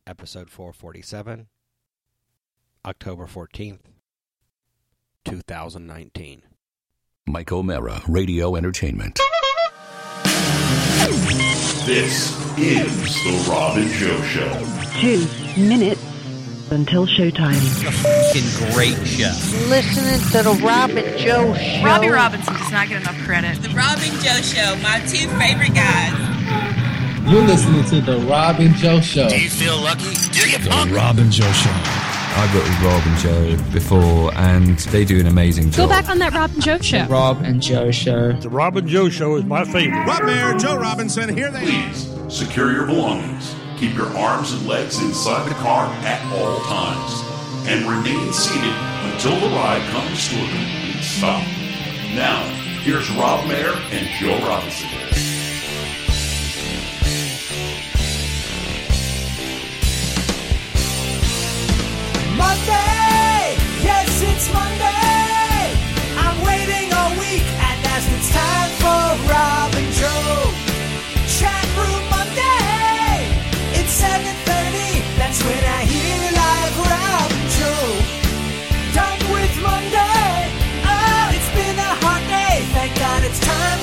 episode 447, October 14th, 2019. Mike O'Mara, Radio Entertainment. This is The Rob and Joe Show. 2 minutes until showtime. Fucking great show. Listening to The Rob and Joe Show. Robbie Robinson does not get enough credit. The Rob and Joe Show, my two favorite guys. You're listening to The Rob and Joe Show. Do you feel lucky? Do you The Rob and Joe Show. I've worked with Rob and Joe before, and they do an amazing job. Go back on that Rob and Joe Show. The Rob and Joe Show. The Rob and Joe Show is my favorite. Rob Mayer, Joe Robinson, here they are. Please secure your belongings. Keep your arms and legs inside the car at all times. And remain seated until the ride comes to a complete stop. Now, here's Rob Mayer and Joe Robinson. Monday, yes, it's Monday. I'm waiting all week, and as it's time for Rob and Joe. Chat Room Monday, it's 7:30. That's when I hear live Rob and Joe. Done with Monday. Oh, it's been a hard day. Thank God it's time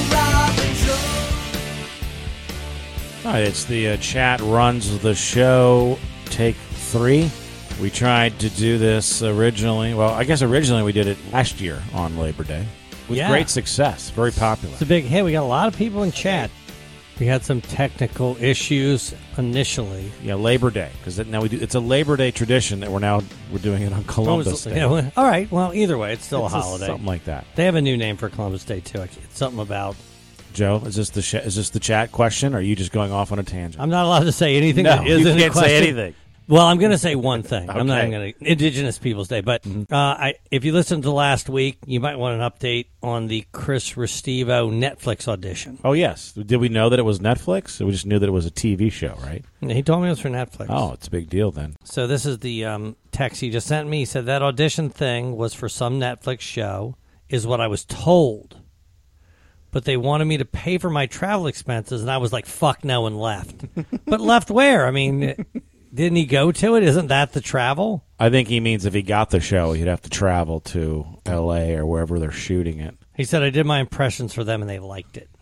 for Rob and Joe. All right, it's the chat runs the show, take 3. We tried to do this originally. Well, I guess originally we did it last year on Labor Day with great success. Very popular. It's a big hit. We got a lot of people in chat. We had some technical issues initially. Yeah, Labor Day, because now we do. It's a Labor Day tradition that we're doing it on Columbus Day. Yeah, all right. Well, either way, it's still a holiday. Something like that. They have a new name for Columbus Day too. It's something about. Joe, is this the chat question? Or are you just going off on a tangent? I'm not allowed to say anything. No, that isn't you can't a question. say anything. Well, I'm going to say one thing. Okay. I'm not even going to Indigenous Peoples Day, but if you listened to last week, you might want an update on the Chris Restivo Netflix audition. Oh yes, did we know that it was Netflix? We just knew that it was a TV show, right? He told me it was for Netflix. Oh, it's a big deal then. So this is the text he just sent me. He said that audition thing was for some Netflix show, is what I was told. But they wanted me to pay for my travel expenses, and I was like, fuck no, and left. But left where? I mean, didn't he go to it? Isn't that the travel? I think he means if he got the show, he'd have to travel to L.A. or wherever they're shooting it. He said, I did my impressions for them, and they liked it.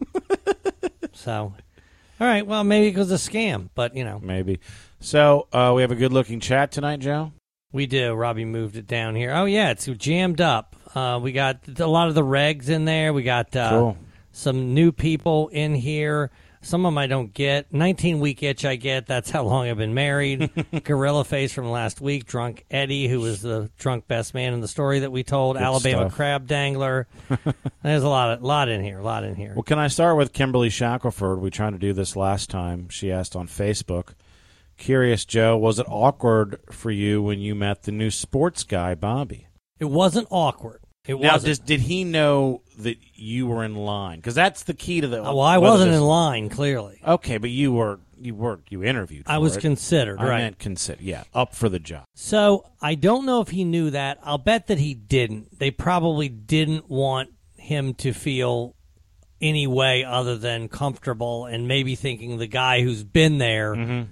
So, all right, well, maybe it was a scam, but, you know. Maybe. So, we have a good-looking chat tonight, Joe? We do. Robbie moved it down here. Oh, yeah, it's jammed up. We got a lot of the regs in there. We got some new people in here. Some of them I don't get. 19-week itch I get. That's how long I've been married. Gorilla Face from last week. Drunk Eddie, who was the drunk best man in the story that we told. Good Alabama stuff. Crab Dangler. There's a lot in here. Well, can I start with Kimberly Shackelford? We tried to do this last time. She asked on Facebook. Curious, Joe, was it awkward for you when you met the new sports guy, Bobby? It wasn't awkward. Now, did he know that you were in line? Because that's the key to the. Well, I wasn't in line, clearly. Okay, but you interviewed. I was considered, right? I meant considered. Yeah, up for the job. So I don't know if he knew that. I'll bet that he didn't. They probably didn't want him to feel any way other than comfortable, and maybe thinking the guy who's been there,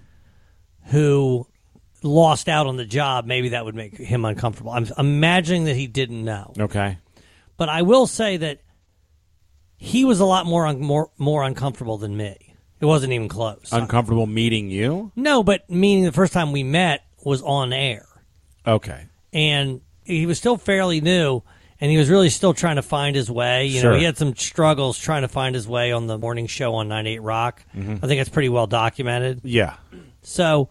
who lost out on the job, maybe that would make him uncomfortable. I'm imagining that he didn't know. Okay. But I will say that he was a lot more uncomfortable than me. It wasn't even close. Uncomfortable meeting you? No, but meaning the first time we met was on air. Okay. And he was still fairly new, and he was really still trying to find his way. You know, he had some struggles trying to find his way on the morning show on 98 Rock. I think it's pretty well documented. Yeah. So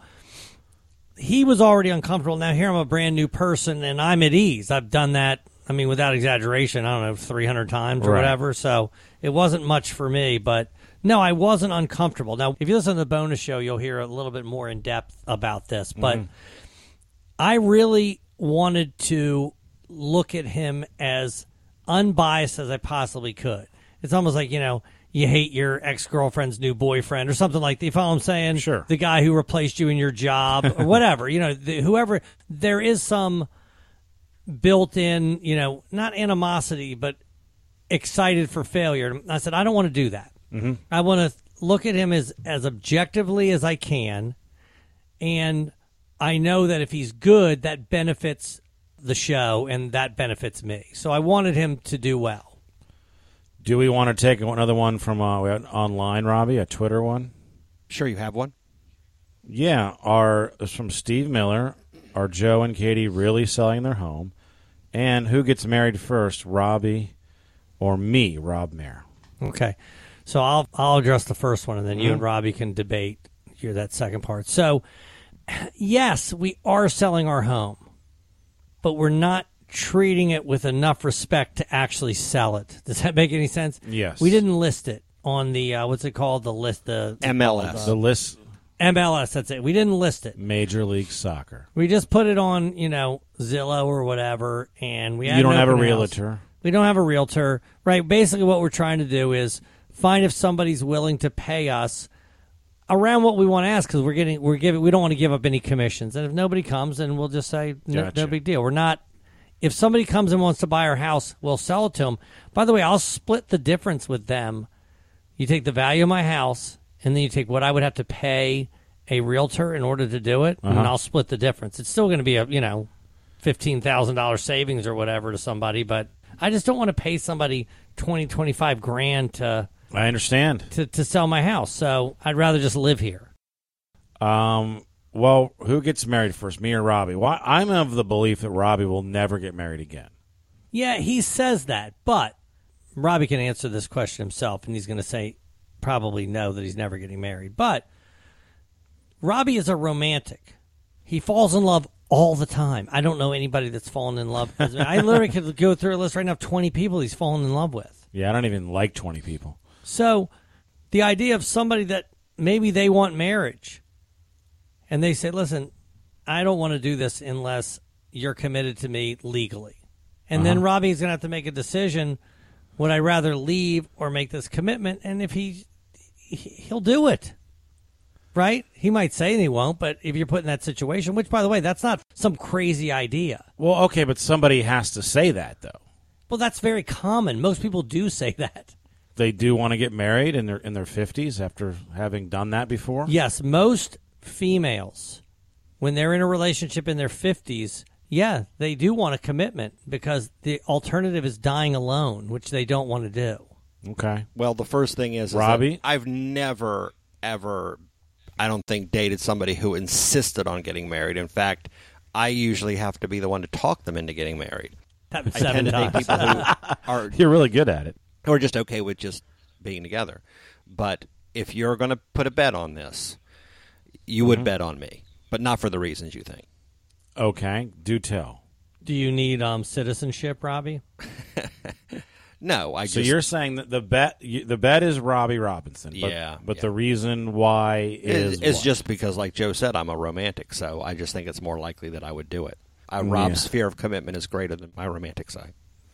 he was already uncomfortable. Now here I'm a brand new person, and I'm at ease. I've done that, I mean, without exaggeration, I don't know, 300 times or whatever. So it wasn't much for me, but no, I wasn't uncomfortable. Now, if you listen to the bonus show, you'll hear a little bit more in depth about this, but I really wanted to look at him as unbiased as I possibly could. It's almost like, you know, you hate your ex-girlfriend's new boyfriend or something like that. You follow what I'm saying? Sure. The guy who replaced you in your job or whatever. You know, whoever, there is some built-in, you know, not animosity, but excited for failure. I said, I don't want to do that. I want to look at him as objectively as I can And I know that if he's good, that benefits the show and that benefits me. So I wanted him to do well. Do we want to take another one from online, Robbie, a Twitter one? Sure, you have one? Yeah, it's from Steve Miller. Are Joe and Katie really selling their home? And who gets married first, Robbie or me, Rob Mayer? Okay. So I'll address the first one, and then you and Robbie can debate that second part. So, yes, we are selling our home, but we're not treating it with enough respect to actually sell it. Does that make any sense? Yes. We didn't list it on the, what's it called? The list. The MLS. The list. MLS, that's it. We didn't list it. Major League Soccer. We just put it on, Zillow or whatever, and we had You don't have a open house. realtor. We don't have a realtor, right? Basically, what we're trying to do is find if somebody's willing to pay us around what we want to ask, because we don't want to give up any commissions. And if nobody comes, then we'll just say no big deal. We're not. If somebody comes and wants to buy our house, we'll sell it to them. By the way, I'll split the difference with them. You take the value of my house, and then you take what I would have to pay a realtor in order to do it, and I'll split the difference. It's still going to be a $15,000 savings or whatever to somebody, but I just don't want to pay somebody $20,000-$25,000 to. I understand. To sell my house, so I'd rather just live here. Well, who gets married first, me or Robbie? Well, I'm of the belief that Robbie will never get married again. Yeah, he says that, but Robbie can answer this question himself, and he's going to say probably no, that he's never getting married. But Robbie is a romantic. He falls in love all the time. I don't know anybody that's fallen in love. I literally could go through a list right now of 20 people he's fallen in love with. Yeah, I don't even like 20 people. So the idea of somebody that maybe they want marriage, and they say, listen, I don't want to do this unless you're committed to me legally. And then Robbie's going to have to make a decision. Would I rather leave or make this commitment? And if he'll do it, right? He might say he won't, but if you're put in that situation, which, by the way, that's not some crazy idea. Well, okay, but somebody has to say that, though. Well, that's very common. Most people do say that. They do want to get married in their 50s after having done that before? Yes, most females, when they're in a relationship in their 50s, yeah, they do want a commitment because the alternative is dying alone, which they don't want to do. Okay. Well, the first thing is Robbie? I've never, ever, I don't think, dated somebody who insisted on getting married. In fact, I usually have to be the one to talk them into getting married. I tend to date people who are... You're really good at it. Who are just okay with just being together. But if you're going to put a bet on this, you would bet on me, but not for the reasons you think. Okay, do tell. Do you need citizenship, Robbie? No, So you're saying that the bet is Robbie Robinson. But, but the reason why is just because, like Joe said, I'm a romantic, so I just think it's more likely that I would do it. Rob's fear of commitment is greater than my romantic side.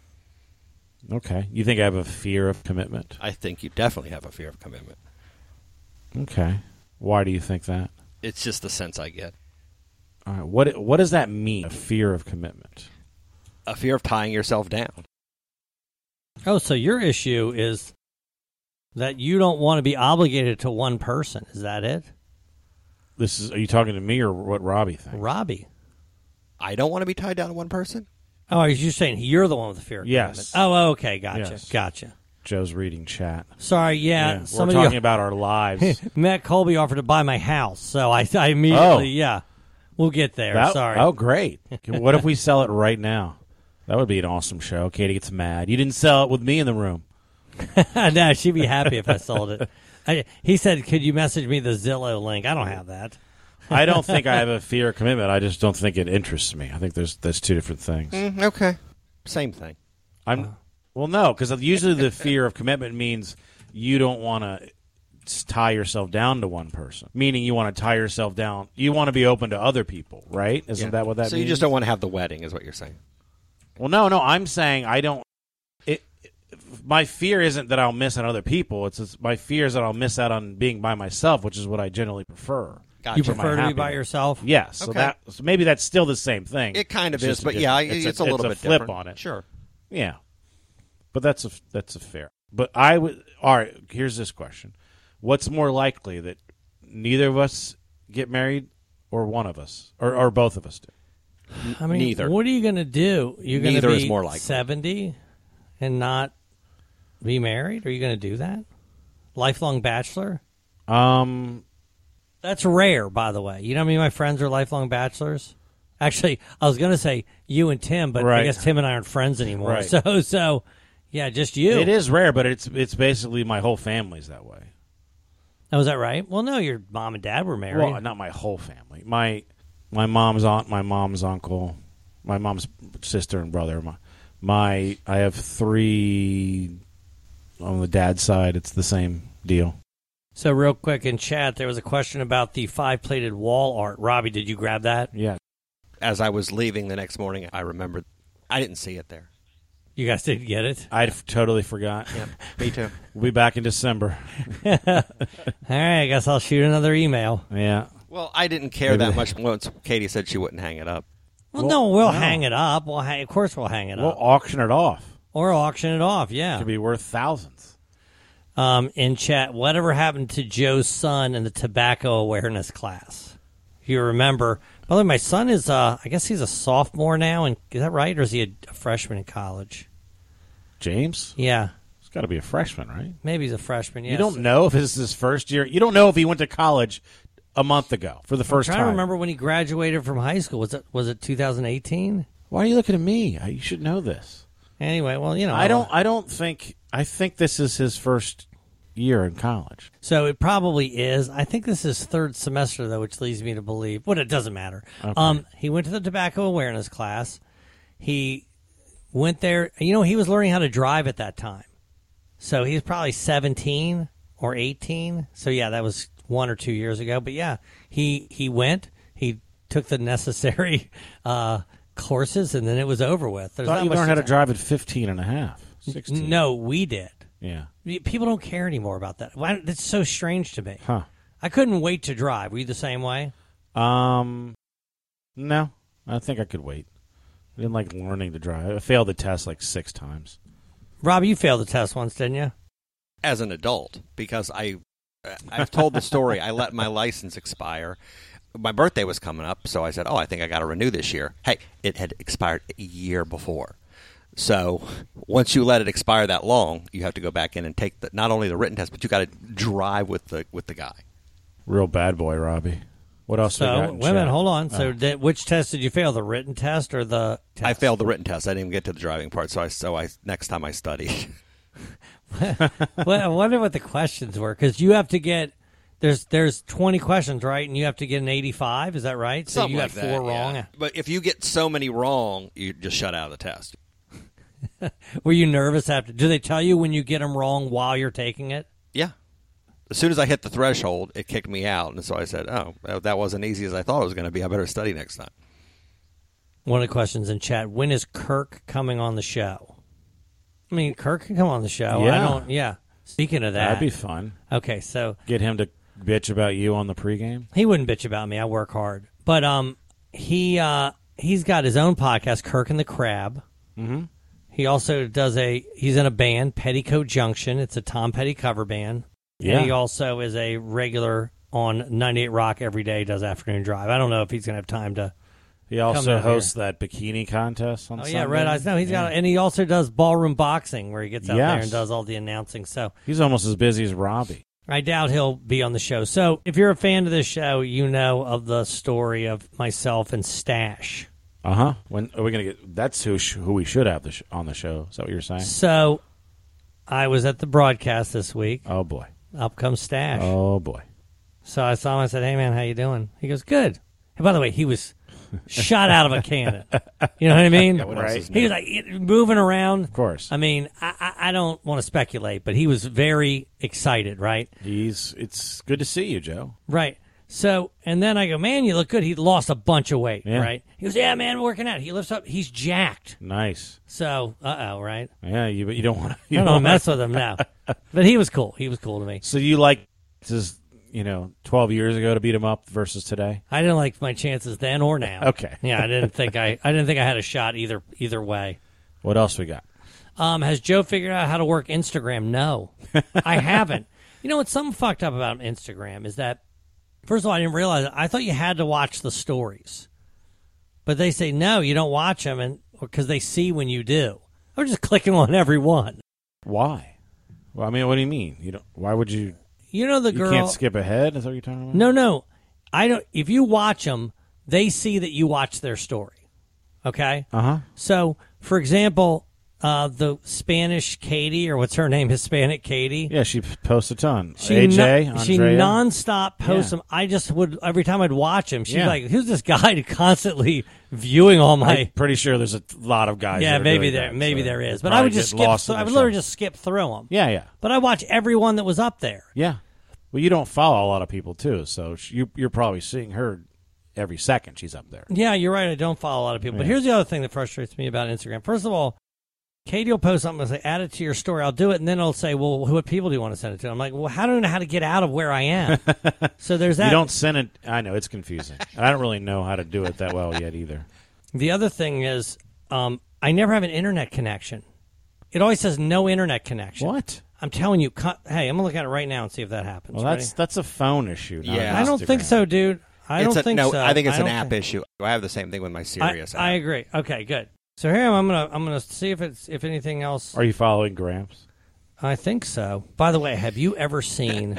Okay. You think I have a fear of commitment? I think you definitely have a fear of commitment. Okay. Why do you think that? It's just the sense I get. All right. What does that mean, a fear of commitment? A fear of tying yourself down. Oh, so your issue is that you don't want to be obligated to one person. Is that it? Are you talking to me or what Robbie thinks? Robbie. I don't want to be tied down to one person? Oh, are you saying you're the one with the fear of commitment? Oh, okay. Gotcha. Joe's reading chat. Sorry, We're talking about our lives. Matt Colby offered to buy my house, so I immediately, we'll get there. Sorry. Oh, great. What if we sell it right now? That would be an awesome show. Katie gets mad. You didn't sell it with me in the room. No, she'd be happy if I sold it. He said, could you message me the Zillow link? I don't have that. I don't think I have a fear of commitment. I just don't think it interests me. I think there's two different things. Okay. Same thing. Well, no, because usually the fear of commitment means you don't want to tie yourself down to one person, meaning you want to tie yourself down. You want to be open to other people, right? Isn't that what that means? So you just don't want to have the wedding is what you're saying. Well, no, I'm saying I don't. My fear isn't that I'll miss on other people. My fear is that I'll miss out on being by myself, which is what I generally prefer. Gotcha. You prefer to be by yourself? Yes. Okay. So maybe that's still the same thing. It kind of is, but it's a little bit flip different. On it. Sure. Yeah. But that's a fair. But I would. All right. Here's this question: what's more likely, that neither of us get married, or one of us, or both of us do. I mean, neither. What are you going to do? You're going to Neither be is more likely. 70 and not be married? Are you going to do that? Lifelong bachelor? That's rare, by the way. You know how many of my friends are lifelong bachelors? Actually, I was going to say you and Tim, but I guess Tim and I aren't friends anymore. Right. So, yeah, just you. It is rare, but it's basically my whole family's that way. Oh, is that right? Well, no, your mom and dad were married. Well, not my whole family. My mom's aunt, my mom's uncle, my mom's sister and brother. I have 3 on the dad's side. It's the same deal. So real quick in chat, there was a question about the 5-plated wall art. Robbie, did you grab that? Yeah. As I was leaving the next morning, I remembered I didn't see it there. You guys didn't get it? I totally forgot. Yep, me too. We'll be back in December. All right, I guess I'll shoot another email. Yeah. Well, I didn't care that much once Katie said she wouldn't hang it up. Well, no, we'll hang it up. Of course we'll hang it up. We'll auction it off. Or auction it off, yeah. It could be worth thousands. In chat, whatever happened to Joe's son in the tobacco awareness class? If you remember. By the way, my son is, I guess he's a sophomore now. And is that right? Or is he a freshman in college? James? Yeah. He's got to be a freshman, right? Maybe he's a freshman, yes. You don't know if this is his first year. You don't know if he went to college a month ago for the first time. I'm trying to remember when he graduated from high school. Was it 2018? Why are you looking at me? You should know this. Anyway, well, you know. I think this is his first year in college. So it probably is. I think this is 3rd semester, though, which leads me to believe. But it doesn't matter. Okay. He went to the tobacco awareness class. He went there. You know, he was learning how to drive at that time. So he was probably 17 or 18. So, yeah, that was 1 or 2 years ago. But, yeah, he went. He took the necessary courses, and then it was over with. I thought you learned how to drive at 15 and a half, 16. No, we did. Yeah. People don't care anymore about that. That's so strange to me. Huh. I couldn't wait to drive. Were you the same way? No. I think I could wait. I didn't like learning to drive. I failed the test like 6 times. Rob, you failed the test once, didn't you? As an adult, because I've told the story. I let my license expire. My birthday was coming up, so I said, I think I got to renew this year. Hey, it had expired a year before. So once you let it expire that long, you have to go back in and take not only the written test, but you got to drive with the guy. Real bad boy, Robbie. What else? So wait a minute, hold on. So which test did you fail? The written test or the test? I failed the written test. I didn't even get to the driving part. So I next time I studied. Well, I wonder what the questions were, because you have to get there's 20 questions, right? And you have to get an 85. Is that right? So Something you like got 4 wrong. Yeah. But if you get so many wrong, you just shut out of the test. Were you nervous after? Do they tell you when you get them wrong while you're taking it? Yeah. As soon as I hit the threshold, it kicked me out. And so I said, that wasn't easy as I thought it was going to be. I better study next time. One of the questions in chat, when is Kirk coming on the show? I mean, Kirk can come on the show. Yeah. Speaking of that. That'd be fun. Okay, so. Get him to bitch about you on the pregame? He wouldn't bitch about me. I work hard. But he's got his own podcast, Kirk and the Crab. Mm-hmm. He also he's in a band, Petticoat Junction. It's a Tom Petty cover band. Yeah. And he also is a regular on 98 Rock every day, does Afternoon Drive. I don't know if he's going to have time to. He also hosts that bikini contest on Sunday. Yeah, Red Eyes. No, and he also does ballroom boxing where he gets out there and does all the announcing. So he's almost as busy as Robbie. I doubt he'll be on the show. So if you're a fan of this show, you know of the story of myself and Stash. Uh-huh. When are we going to get? That's who we should have on the show. Is that what you're saying? So I was at the broadcast this week. Oh, boy. Up comes Stash. Oh, boy. So I saw him. I said, hey, man, how you doing? He goes, good. And by the way, he was shot out of a cannon. You know what I mean? Yeah, right. He was like moving around. Of course. I mean, I don't want to speculate, but he was very excited, right? It's good to see you, Joe. Right. So, and then I go, man, you look good. He lost a bunch of weight, right? He goes, yeah, man, working out. He lifts up. He's jacked. Nice. So, right? Yeah, you don't want to. I don't mess with him now. But he was cool. He was cool to me. So you like this, 12 years ago to beat him up versus today? I didn't like my chances then or now. Okay. Yeah, I didn't think I had a shot either way. What else we got? Has Joe figured out how to work Instagram? No, I haven't. You know what's something fucked up about Instagram is that First of all, I didn't realize it. I thought you had to watch the stories. But they say, no, you don't watch them because they see when you do. I'm just clicking on every one. Why? Well, I mean, what do you mean? You don't. Why would you? You know the girl. You can't skip ahead. Is that what you're talking about? No. I don't. If you watch them, they see that you watch their story. Okay. So, for example, the Spanish Katie, or what's her name, Hispanic Katie. Yeah, she posts a ton. She AJ, nonstop posts them. I just would every time I'd watch him. She's like, "Who's this guy constantly viewing all my?" I'm pretty sure there's a lot of guys. Yeah, that maybe there is. But I would just skip. I would literally just skip through them. Yeah. But I watch every one that was up there. Yeah. Well, you don't follow a lot of people too, so you're probably seeing her every second she's up there. Yeah, you're right. I don't follow a lot of people. But here's the other thing that frustrates me about Instagram. First of all, Katie will post something and say, add it to your story. I'll do it. And then it'll say, well, what people do you want to send it to? I'm like, well, how do I know how to get out of where I am? So there's that. You don't send it. I know. It's confusing. I don't really know how to do it that well yet either. The other thing is I never have an internet connection. It always says no internet connection. What? I'm telling you. Hey, I'm going to look at it right now and see if that happens. Well, that's a phone issue. Yeah. I don't think so, dude. I don't think so. I think it's an app issue. I have the same thing with my Sirius app. I agree. Okay, good. So here I'm gonna see if anything else. Are you following Gramps? I think so. By the way, have you ever seen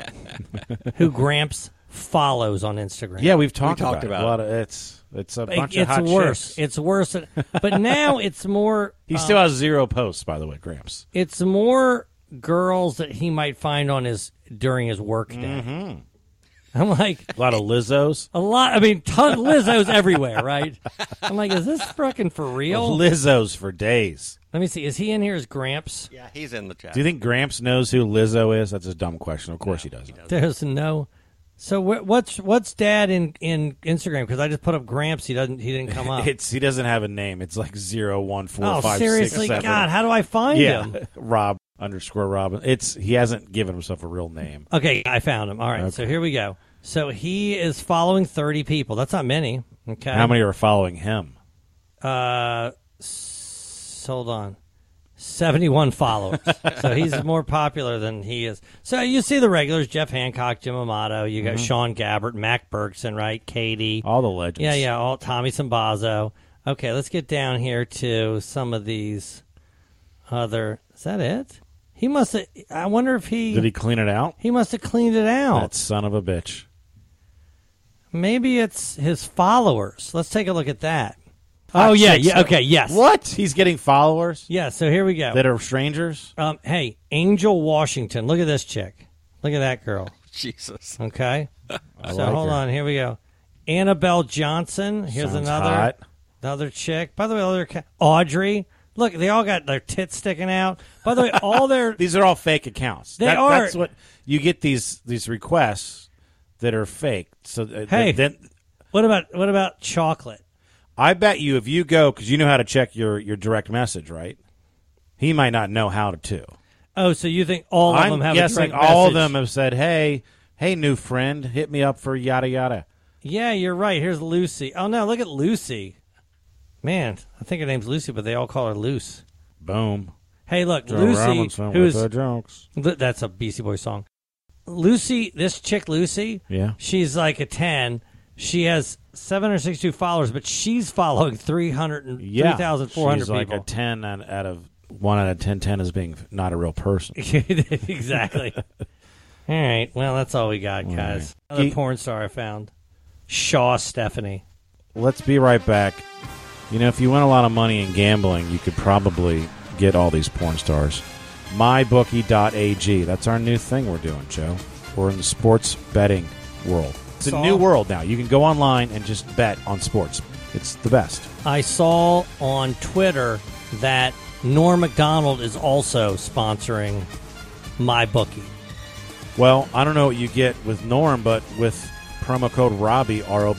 who Gramps follows on Instagram? Yeah, we've talked about it. It's a bunch of hot worse. chicks. It's worse. But now it's more. He still has 0 posts, by the way, Gramps. It's more girls that he might find on during his work day. Mm-hmm. I'm like a lot of Lizzos. I mean, ton Lizzos everywhere, right? I'm like, is this fucking for real? Lizzos for days. Let me see. Is he in here as Gramps? Yeah, he's in the chat. Do you think Gramps knows who Lizzo is? That's a dumb question. Of course he doesn't. There's no. So what's Dad in Instagram? Because I just put up Gramps. He didn't come up. He doesn't have a name. It's like 01456. Oh, seriously, God, how do I find him? Rob_Robin. He hasn't given himself a real name. Okay, I found him. All right, So here we go. So he is following 30 people. That's not many. Okay. How many are following him? Hold on. 71 followers. So he's more popular than he is. So you see the regulars: Jeff Hancock, Jim Amato. You got Sean Gabbert, Mac Bergson, right? Katie, all the legends. Yeah. All Tommy Sambazo. Okay, let's get down here to some of these other. Is that it? He must have. I wonder if he did he clean it out. He must have cleaned it out. That son of a bitch. Maybe it's his followers. Let's take a look at that. Oh, yeah. Okay, yes. What? He's getting followers? Yeah, so here we go. That are strangers? Hey, Angel Washington. Look at this chick. Look at that girl. Jesus. Okay. Hold on. Here we go. Annabelle Johnson. Here's Sounds hot. Another chick. By the way, Audrey. Look, they all got their tits sticking out. By the way, all their... These are all fake accounts. They are. That's what... You get these requests that are fake. So hey, what about chocolate? I bet you if you go, because you know how to check your direct message, right? He might not know how to. Oh, so you think all of them have a direct message? All of them have said, hey, new friend, hit me up for yada yada. Yeah, you're right. Here's Lucy. Oh, no, look at Lucy. Man, I think her name's Lucy, but they all call her Luce. Boom. Hey, look, Joe Lucy, Robinson who's... with the jokes. That's a Beastie Boys song. Lucy, this chick Lucy, she's like a 10. She has 762 followers, but she's following 3,400 people. She's like a 10 out of 1 out of 10 as being not a real person. Exactly. All right. Well, that's all we got, guys. Right. Another porn star I found. Shaw Stephanie. Let's be right back. You know, if you win a lot of money in gambling, you could probably get all these porn stars. MyBookie.ag. That's our new thing we're doing, Joe. We're in the sports betting world. It's a new world now. You can go online and just bet on sports. It's the best. I saw on Twitter that Norm Macdonald is also sponsoring MyBookie. Well, I don't know what you get with Norm, but with promo code Robbie,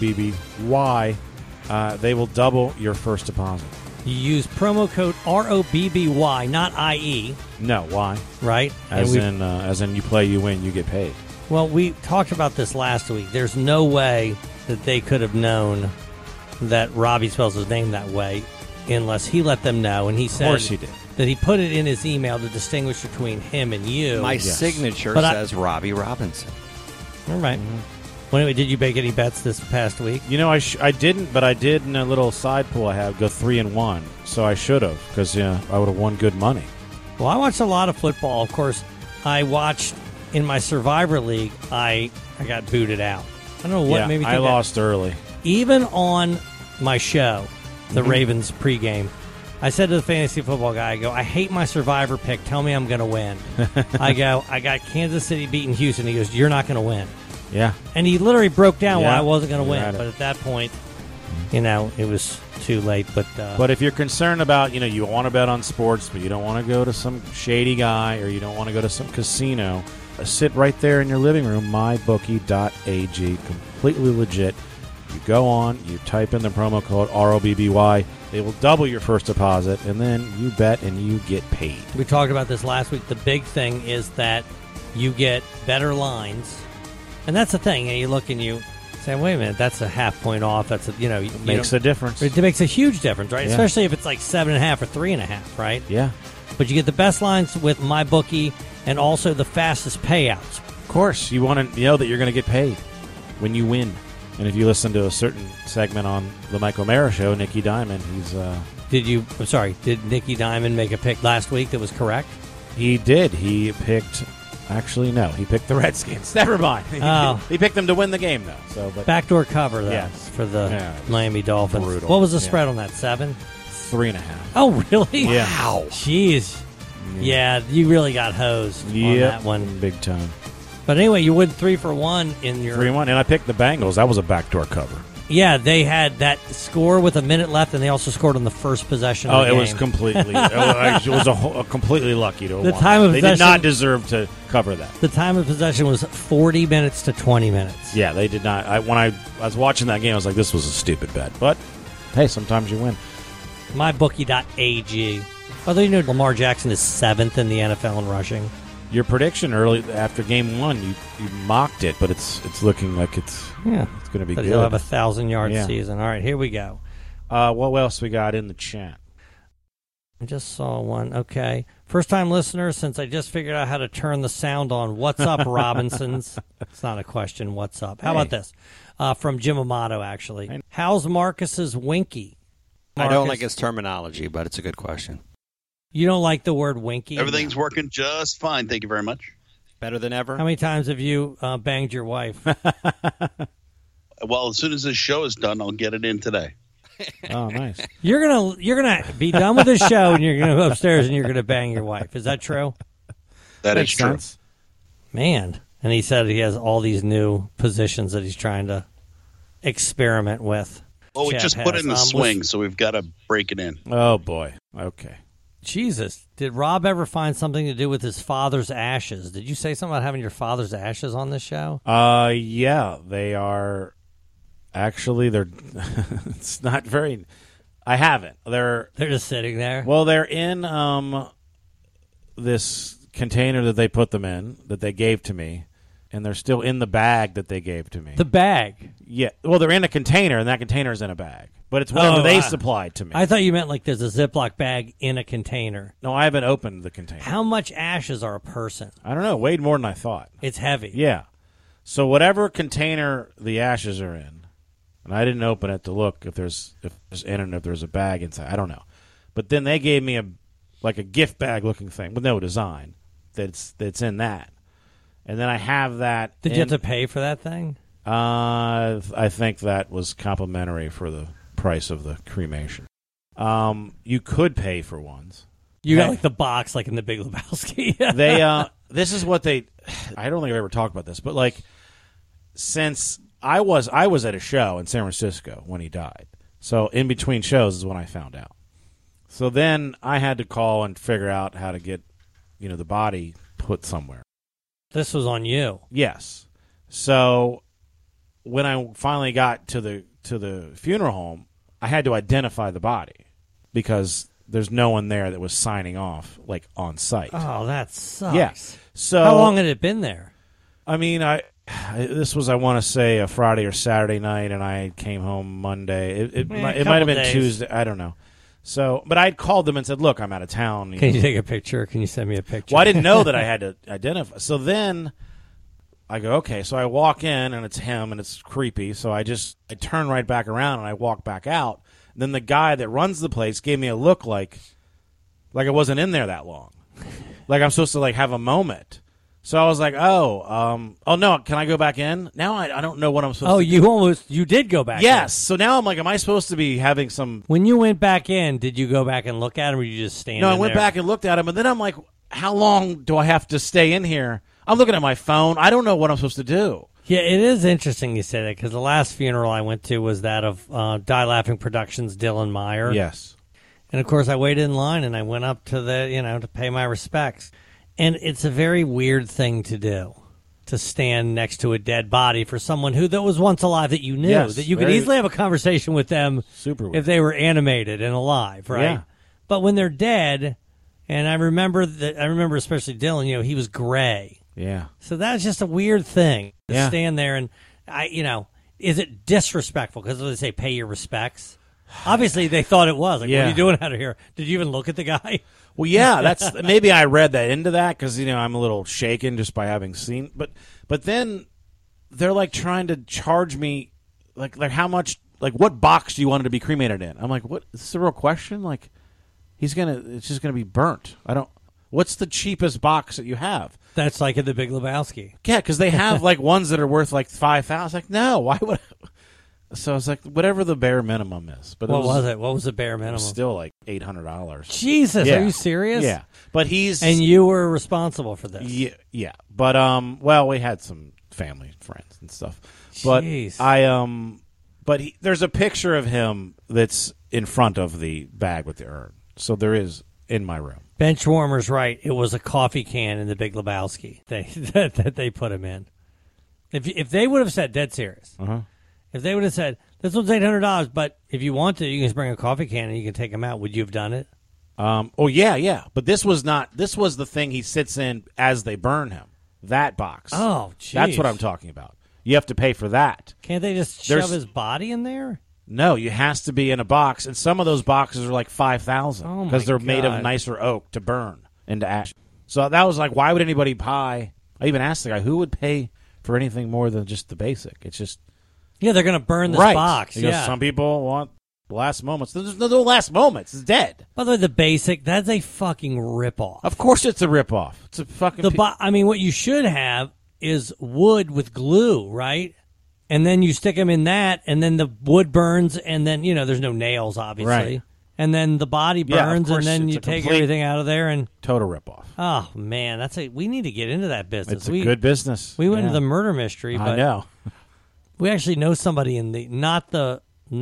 ROBBY, they will double your first deposit. You use promo code ROBBY, not IE. No, why? Right? As in you play, you win, you get paid. Well, we talked about this last week. There's no way that they could have known that Robbie spells his name that way unless he let them know. And he said of course he did. That he put it in his email to distinguish between him and you. My signature says Robbie Robinson. All right. Well, anyway, did you make any bets this past week? You know, I didn't, but I did in a little side pool I have go 3-1. So I should have, because I would have won good money. Well, I watched a lot of football. Of course, I watched in my Survivor League. I got booted out. I don't know what made me think I lost early. Even on my show, the Ravens pregame, I said to the fantasy football guy, I go, I hate my Survivor pick. Tell me I'm going to win. I go, I got Kansas City beating Houston. He goes, you're not going to win. Yeah. And he literally broke down why I wasn't going to win. But at that point, it was too late. But if you're concerned about, you want to bet on sports, but you don't want to go to some shady guy or you don't want to go to some casino, sit right there in your living room, mybookie.ag, completely legit. You go on, you type in the promo code ROBBY, they will double your first deposit, and then you bet and you get paid. We talked about this last week. The big thing is that you get better lines, and that's the thing. And you look and you say, wait a minute, that's a half point off. That's it makes a difference. It makes a huge difference, right? Yeah. Especially if it's like 7.5 or 3.5, right? Yeah. But you get the best lines with MyBookie and also the fastest payouts. Of course, you want to know that you're going to get paid when you win. And if you listen to a certain segment on the Mike O'Mara Show, Nicky Diamond, did Nicky Diamond make a pick last week that was correct? He did. He picked, actually, no, he picked the Redskins. Never mind. He picked them to win the game, though. Backdoor cover, though, yes. for the Miami Dolphins. Brutal. What was the spread on that, 7? 3.5. Oh, really? Yeah. Wow. Jeez. Yeah, you really got hosed on that one. Big time. But anyway, you went 3 for 1 in your 3-1, and I picked the Bengals. That was a backdoor cover. Yeah, they had that score with a minute left, and they also scored on the first possession of the game. It was completely it was a completely lucky to have won. Time of they possession, did not deserve to cover that. The time of possession was 40 minutes to 20 minutes. Yeah, they did not. When I was watching that game, I was like, this was a stupid bet. But, hey, sometimes you win. MyBookie.ag. Although Lamar Jackson is 7th in the NFL in rushing. Your prediction early after game 1, you mocked it, but it's looking like it's going to be good. He'll have a 1,000-yard season. All right, here we go. What else we got in the chat? I just saw one. Okay. First-time listener, since I just figured out how to turn the sound on. What's up, Robinsons? It's not a question. What's up? How about this? From Jim Amato, actually. How's Marcus's winky? I don't like his terminology, but it's a good question. You don't like the word winky? Everything's working just fine. Thank you very much. Better than ever? How many times have you banged your wife? Well, as soon as this show is done, I'll get it in today. Oh, nice. You're gonna be done with this show, and you're gonna go upstairs and you're gonna bang your wife. Is that true? That is true. Man. And he said he has all these new positions that he's trying to experiment with. Well, we just put in the swing, so we've got to break it in. Oh, boy. Okay. Jesus. Did Rob ever find something to do with his father's ashes? Did you say something about having your father's ashes on this show? Yeah. They are... Actually, they're... it's not very... I haven't. They're just sitting there? Well, they're in this container that they put them in, that they gave to me, and they're still in the bag that they gave to me. The bag? Yeah. Well, they're in a container, and that container is in a bag. But it's whatever they supplied to me. I thought you meant like there's a Ziploc bag in a container. No, I haven't opened the container. How much ashes are a person? I don't know. Weighed more than I thought. It's heavy. Yeah. So whatever container the ashes are in, and I didn't open it to look if there's in and if there's a bag inside. I don't know. But then they gave me a gift bag looking thing with no design that's in that. And then I have that. Did you have to pay for that thing? I think that was complimentary for the price of the cremation. You could pay for ones. You got like the box, like in the Big Lebowski. They this is what they. I don't think I've ever talked about this, but like since I was at a show in San Francisco when he died, so in between shows is when I found out. So then I had to call and figure out how to get the body put somewhere. This was on you. Yes. So when I finally got to the funeral home, I had to identify the body because there's no one there that was signing off like on site. Oh, that sucks. Yeah. So how long had it been there? I mean, this was I want to say a Friday or Saturday night, and I came home Monday. It might have been Tuesday. I don't know. So, but I had called them and said, "Look, I'm out of town. Can you take a picture? Can you send me a picture?" Well, I didn't know that I had to identify. So then I go, okay. So I walk in, and it's him, and it's creepy. So I turn right back around, and I walk back out. And then the guy that runs the place gave me a look like I wasn't in there that long. Like I'm supposed to like have a moment. So I was like, oh no, can I go back in? Now I don't know what I'm supposed to do. You did go back in. Yes. So now I'm like, am I supposed to be having some... When you went back in, did you go back and look at him, or you just stand No, I went back and looked at him, and then I'm like, how long do I have to stay in here? I'm looking at my phone. I don't know what I'm supposed to do. Yeah, it is interesting you say that, because the last funeral I went to was that of Die Laughing Productions' Dylan Meyer. Yes. And, of course, I waited in line, and I went up to to pay my respects. And it's a very weird thing to do, to stand next to a dead body for someone that was once alive that you knew, yes, that you could easily have a conversation with them super weird. If they were animated and alive, right? Yeah. But when they're dead, and I remember especially Dylan, he was gray. Yeah. So that's just a weird thing to Yeah. stand there and, is it disrespectful? Because they say pay your respects. Obviously, they thought it was. Like, Yeah. what are you doing out of here? Did you even look at the guy? Well, yeah, that's maybe I read that into that because I'm a little shaken just by having seen. But then they're like trying to charge me like how much, like what box do you want it to be cremated in? I'm like, what? Is this a real question? Like it's just gonna be burnt. What's the cheapest box that you have? That's like in the Big Lebowski. Yeah, because they have like ones that are worth like $5,000. Like, no, why would? So I was like, whatever the bare minimum is. But what was it? What was the bare minimum? Still like $800. Jesus, yeah. Are you serious? Yeah, but and you were responsible for this. Yeah. But well, we had some family friends and stuff. But Jeez. There's a picture of him that's in front of the bag with the urn. So there is in my room. Benchwarmer's right. It was a coffee can in the Big Lebowski that they put him in. If they would have said, dead serious. Uh-huh. If they would have said, this one's $800, but if you want to, you can just bring a coffee can and you can take them out, would you have done it? Oh, yeah. But this was the thing he sits in as they burn him. That box. Oh, jeez. That's what I'm talking about. You have to pay for that. Can't they just shove his body in there? No, you has to be in a box, and some of those boxes are like $5,000 because they're made of nicer oak to burn into ash. So that was like, why would anybody pay? I even asked the guy, who would pay for anything more than just the basic? It's just... Yeah, they're going to burn this box. Because some people want last moments. There's no last moments. It's dead. By the way, the basic, that's a fucking ripoff. Of course it's a ripoff. It's a fucking... what you should have is wood with glue, right? And then you stick them in that, and then the wood burns, and then, there's no nails, obviously. Right. And then the body burns, and then you take everything out of there. And total ripoff. Oh, man, we need to get into that business. It's a good business. We went into the murder mystery, but... I know. We actually know somebody in the not the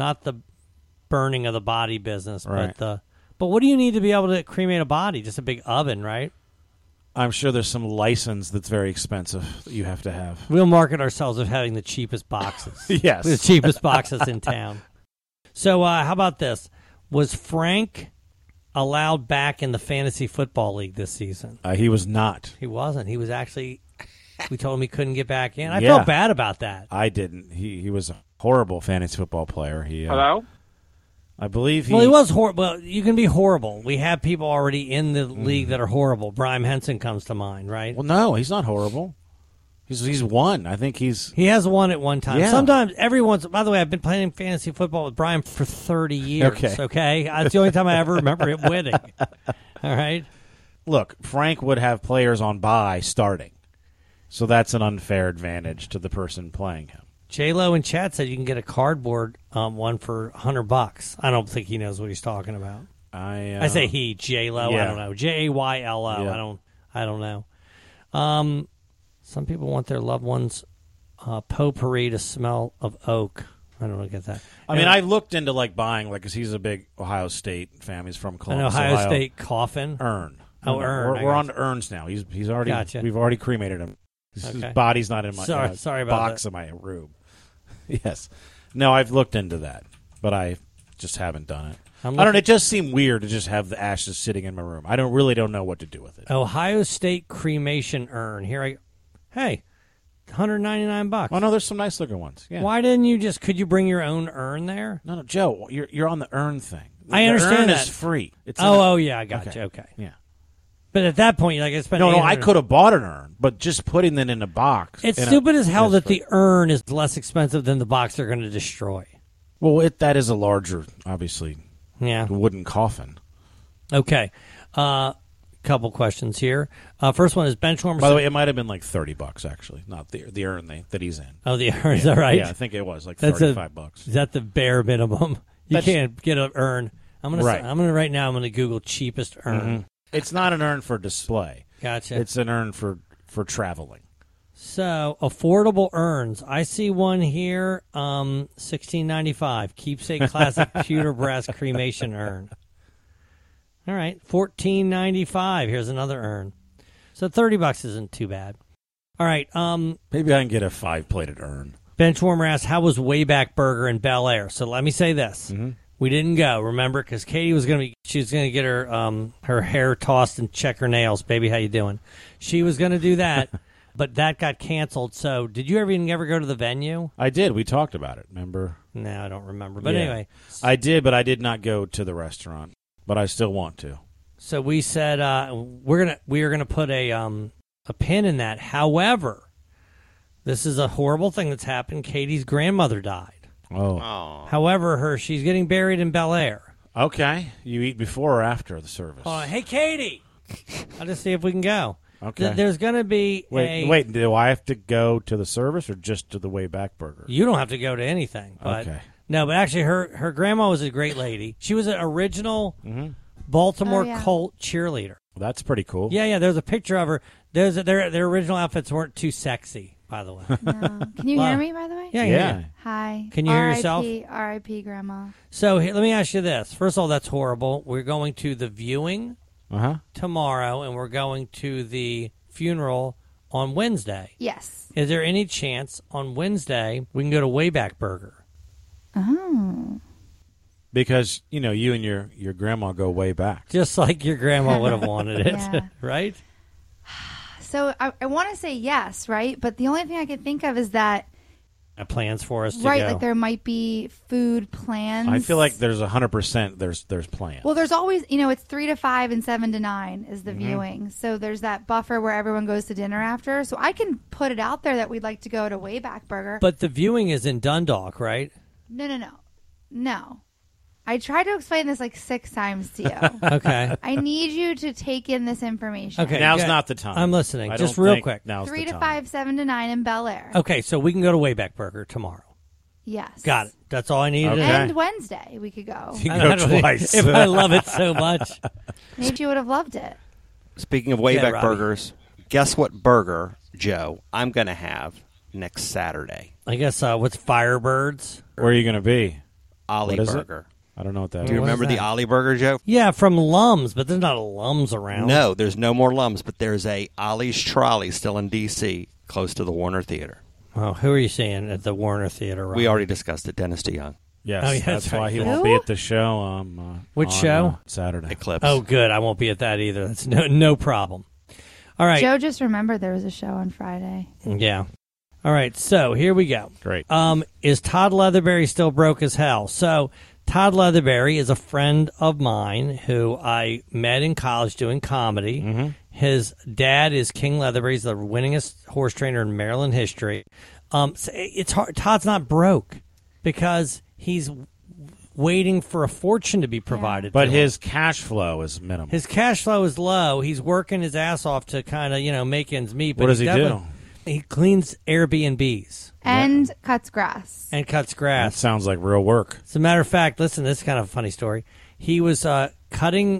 burning of the body business, right. but what do you need to be able to cremate a body? Just a big oven, right? I'm sure there's some license that's very expensive that you have to have. We'll market ourselves as having the cheapest boxes. Yes. The cheapest boxes in town. So how about this? Was Frank allowed back in the Fantasy Football League this season? He was not. He wasn't. He was actually... We told him he couldn't get back in. I felt bad about that. I didn't. He was a horrible fantasy football player. Hello? I believe he... Well, he was horrible. Well, you can be horrible. We have people already in the league that are horrible. Brian Henson comes to mind, right? Well, no, he's not horrible. He's won. I think he's... He has won at one time. Yeah. Sometimes, every once... By the way, I've been playing fantasy football with Brian for 30 years, okay? That's the only time I ever remember him winning. All right? Look, Frank would have players on bye starting. So that's an unfair advantage to the person playing him. J-Lo in chat said you can get a cardboard one for $100. I don't think he knows what he's talking about. I say he, J-Lo. Yeah. I don't know. Jaylo. Yeah. I don't know. Some people want their loved ones potpourri to smell of oak. I don't get that. I mean, I looked into buying because he's a big Ohio State fan. He's from Columbus, An Ohio Ohio. State coffin. Urn. Oh, urn. We're on to urns now. He's already. Gotcha. We've already cremated him. Okay. His body's not in my sorry about box that. in my room. Yes. No, I've looked into that, but I just haven't done it. I don't know. It just seemed weird to just have the ashes sitting in my room. I don't know what to do with it. Ohio State cremation urn. Hey, $199. Oh no, there's some nice looking ones. Yeah. Why didn't you could you bring your own urn there? No, Joe, you're on the urn thing. I understand urn that. Is free. It's yeah, I got you. Okay. Yeah. But at that point, you're like, I spent No, I could have bought an urn, but just putting it in a box. It's stupid as hell that the urn is less expensive than the box they're going to destroy. Well, that is a larger, obviously, yeah, wooden coffin. Okay. Couple questions here. First one is Benchwarmers. By the way, it might have been like $30 actually, not the urn that he's in. Oh, the urn, is that right? Yeah, I think it was like $35. Is that the bare minimum? You can't get an urn. I'm gonna Google cheapest urn. Mm-hmm. It's not an urn for display. Gotcha. It's an urn for traveling. So affordable urns. I see one here. $16.95. Keepsake classic pewter brass cremation urn. All right, $14.95. Here's another urn. So $30 isn't too bad. All right. Maybe I can get a 5-plated urn. Benchwarmer asks, how was Wayback Burger in Bel Air? So let me say this. Mm-hmm. We didn't go, remember, because Katie was going to get her hair tossed and check her nails. Baby, how you doing? She was going to do that, but that got canceled. So did you ever go to the venue? I did. We talked about it, remember? No, I don't remember. But anyway. I did, but I did not go to the restaurant, but I still want to. So we said we are gonna put a pin in that. However, this is a horrible thing that's happened. Katie's grandmother died. Oh. However, she's getting buried in Bel Air. Okay. You eat before or after the service? Hey, Katie. I'll just see if we can go. Okay. There's going to be Wait, do I have to go to the service or just to the Wayback Burger? You don't have to go to anything. But, okay. No, but actually her grandma was a great lady. She was an original Baltimore Colt cheerleader. Well, that's pretty cool. Yeah. There's a picture of her. Their original outfits weren't too sexy, by the way. No. Can you hear me, by the way? Yeah. Hi. Can you hear yourself? R.I.P. Grandma. So let me ask you this. First of all, that's horrible. We're going to the viewing tomorrow, and we're going to the funeral on Wednesday. Yes. Is there any chance on Wednesday we can go to Wayback Burger? Oh. Because, you and your grandma go way back. Just like your grandma would have wanted it, right? So I want to say yes, right? But the only thing I can think of is that plans for us to right, go. like there might be food plans. I feel like there's 100% there's plans. Well, there's always, it's 3 to 5 and 7 to 9 is the viewing. So there's that buffer where everyone goes to dinner after. So I can put it out there that we'd like to go to Wayback Burger. But the viewing is in Dundalk, right? No. I tried to explain this like 6 times to you. Okay. I need you to take in this information. Okay. Now's not the time. I'm listening. Just real quick. 3 to 5, 7 to 9 in Bel Air. Okay, so we can go to Wayback Burger tomorrow. Yes. Got it. That's all I needed. Okay. And Wednesday we could go. You can go twice. If I love it so much. Maybe you would have loved it. Speaking of Wayback Burgers, guess what burger, Joe, I'm going to have next Saturday? I guess what's Firebirds? Where are you going to be? Ollie Burger. I don't know what that is. Do you remember the Ollie Burger, Joe? Yeah, from Lums, but there's not a Lums around. No, there's no more Lums, but there's a Ollie's Trolley still in D.C., close to the Warner Theater. Oh, who are you seeing at the Warner Theater? Ron? We already discussed it, Dennis DeYoung. Yes, that's why he won't be at the show. Which show? Saturday. Eclipse. Oh, good. I won't be at that either. That's no problem. All right. Joe just remembered there was a show on Friday. Yeah. All right, so here we go. Great. Is Todd Leatherberry still broke as hell? So Todd Leatherberry is a friend of mine who I met in college doing comedy. Mm-hmm. His dad is King Leatherberry. He's the winningest horse trainer in Maryland history. So it's hard. Todd's not broke because he's waiting for a fortune to be provided. But to his cash flow is minimal. His cash flow is low. He's working his ass off to kind of make ends meet. But what does he do? He cleans Airbnbs. And cuts grass. That sounds like real work. As a matter of fact, listen, this is kind of a funny story. He was cutting,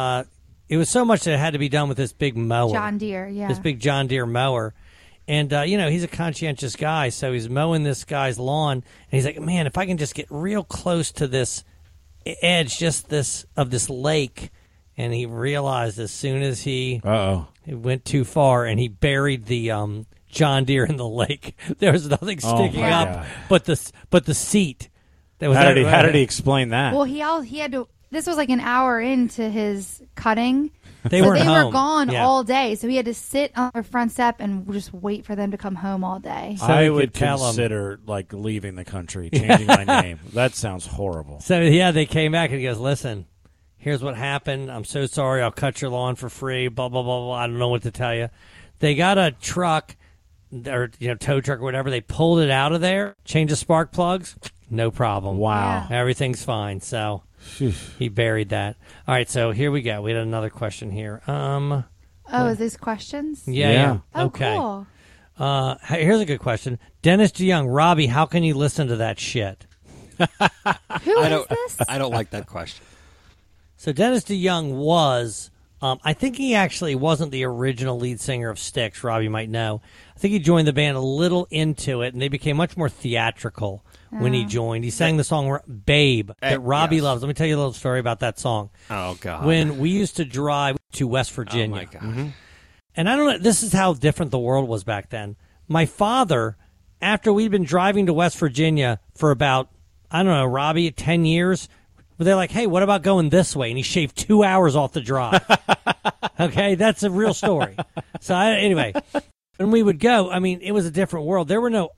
it was so much that it had to be done with this big mower. John Deere, yeah. This big John Deere mower. And, he's a conscientious guy, so he's mowing this guy's lawn. And he's like, man, if I can just get real close to this edge, of this lake. And he realized as soon as he went too far and he buried the John Deere in the lake. There was nothing sticking up but the seat. That was how did he explain that? Well, he had to. This was like an hour into his cutting. They were gone all day, so he had to sit on their front step and just wait for them to come home all day. So I would consider leaving the country, changing my name. That sounds horrible. So they came back and he goes, "Listen, Here's what happened. I'm so sorry. I'll cut your lawn for free. Blah, blah, blah, blah. I don't know what to tell you. They got a truck or tow truck or whatever. They pulled it out of there, changed the spark plugs. No problem. Wow. Yeah. Everything's fine. So he buried that. All right, so here we go. We had another question here. Is these questions? Yeah. Oh, okay. Cool. Here's a good question. Dennis DeYoung, Robbie, how can you listen to that shit? Who is this? I don't like that question. So Dennis DeYoung was, I think he actually wasn't the original lead singer of Styx, Robbie might know. I think he joined the band a little into it, and they became much more theatrical when he joined. He sang the song Babe that Robbie loves. Let me tell you a little story about that song. Oh, God. When we used to drive to West Virginia. Oh, my God. Mm-hmm. And I don't know, this is how different the world was back then. My father, after we'd been driving to West Virginia for about, I don't know, Robbie, 10 years, they're like, hey, what about going this way? And he shaved 2 hours off the drive. Okay, that's a real story. So anyway, when we would go, I mean, it was a different world. There were no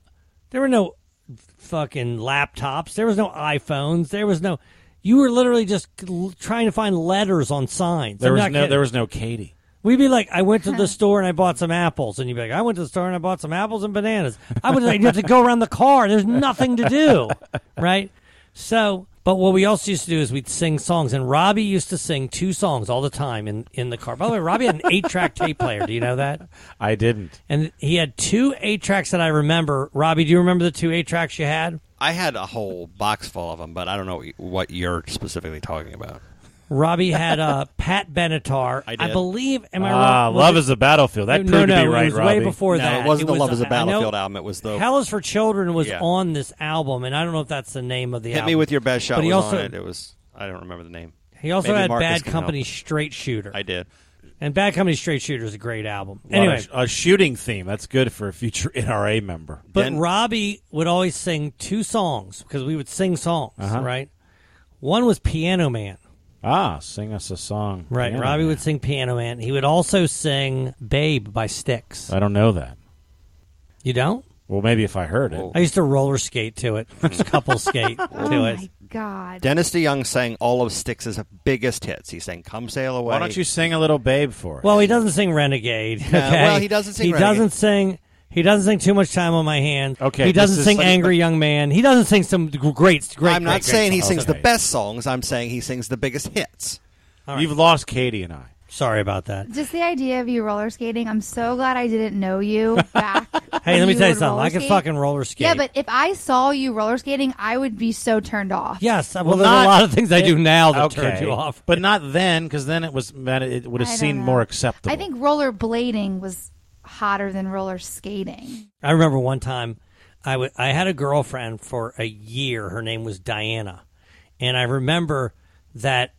fucking laptops. There was no iPhones. There was no, you were literally just trying to find letters on signs. There was no Katie. We'd be like, I went to the store and I bought some apples. And you'd be like, I went to the store and I bought some apples and bananas. I was like, you have to go around the car. There's nothing to do. Right? So, but what we also used to do is we'd sing songs. And Robbie used to sing 2 songs all the time in the car. By the way, Robbie had an 8-track tape player. Do you know that? I didn't. And he had 2 8-tracks that I remember. Robbie, do you remember the 2 8-tracks you had? I had a whole box full of them, but I don't know what you're specifically talking about. Robbie had Pat Benatar. I believe. Am I wrong? Love is a Battlefield. That proved to be right, it was Robbie. way before that. It wasn't the Love is a Battlefield album. It was the Hell is for Children was on this album, and I don't know if that's the name of the album. Hit Me With Your Best Shot but he was also, on it. It was, I don't remember the name. He also Maybe had Marcus Bad can Company help. Straight Shooter. I did. And Bad Company Straight Shooter is a great album. Anyway, a shooting theme. That's good for a future NRA member. But Robbie would always sing 2 songs because we would sing songs, right? One was Piano Man. Sing us a song. Right, Piano Robbie Man. would sing Piano Man. He would also sing Babe by Styx. I don't know that. You don't? Well, maybe if I heard it. I used to roller skate to it. Just couple skate to it. Oh, my God. Dennis DeYoung sang all of Styx's biggest hits. He sang Come Sail Away. Why don't you sing a little Babe for us? Well, he doesn't sing Renegade. Okay? Well, he doesn't sing Renegade. He doesn't sing Too Much Time on My Hands. Okay, he doesn't sing Angry Young Man. He doesn't sing some great I'm not saying he songs. sings the best songs. I'm saying he sings the biggest hits. Right. You've lost Katie and I. Sorry about that. Just the idea of you roller skating, I'm so glad I didn't know you back. Hey, let me tell you would something. roller I can skate. fucking roller skate. Yeah, but if I saw you roller skating, I would be so turned off. Yes, well, there's a lot of things I do now that turn you off. But not then, because then it would have seemed more acceptable. I think roller blading was hotter than roller skating. I remember one time I had a girlfriend for a year. Her name was Diana. And I remember that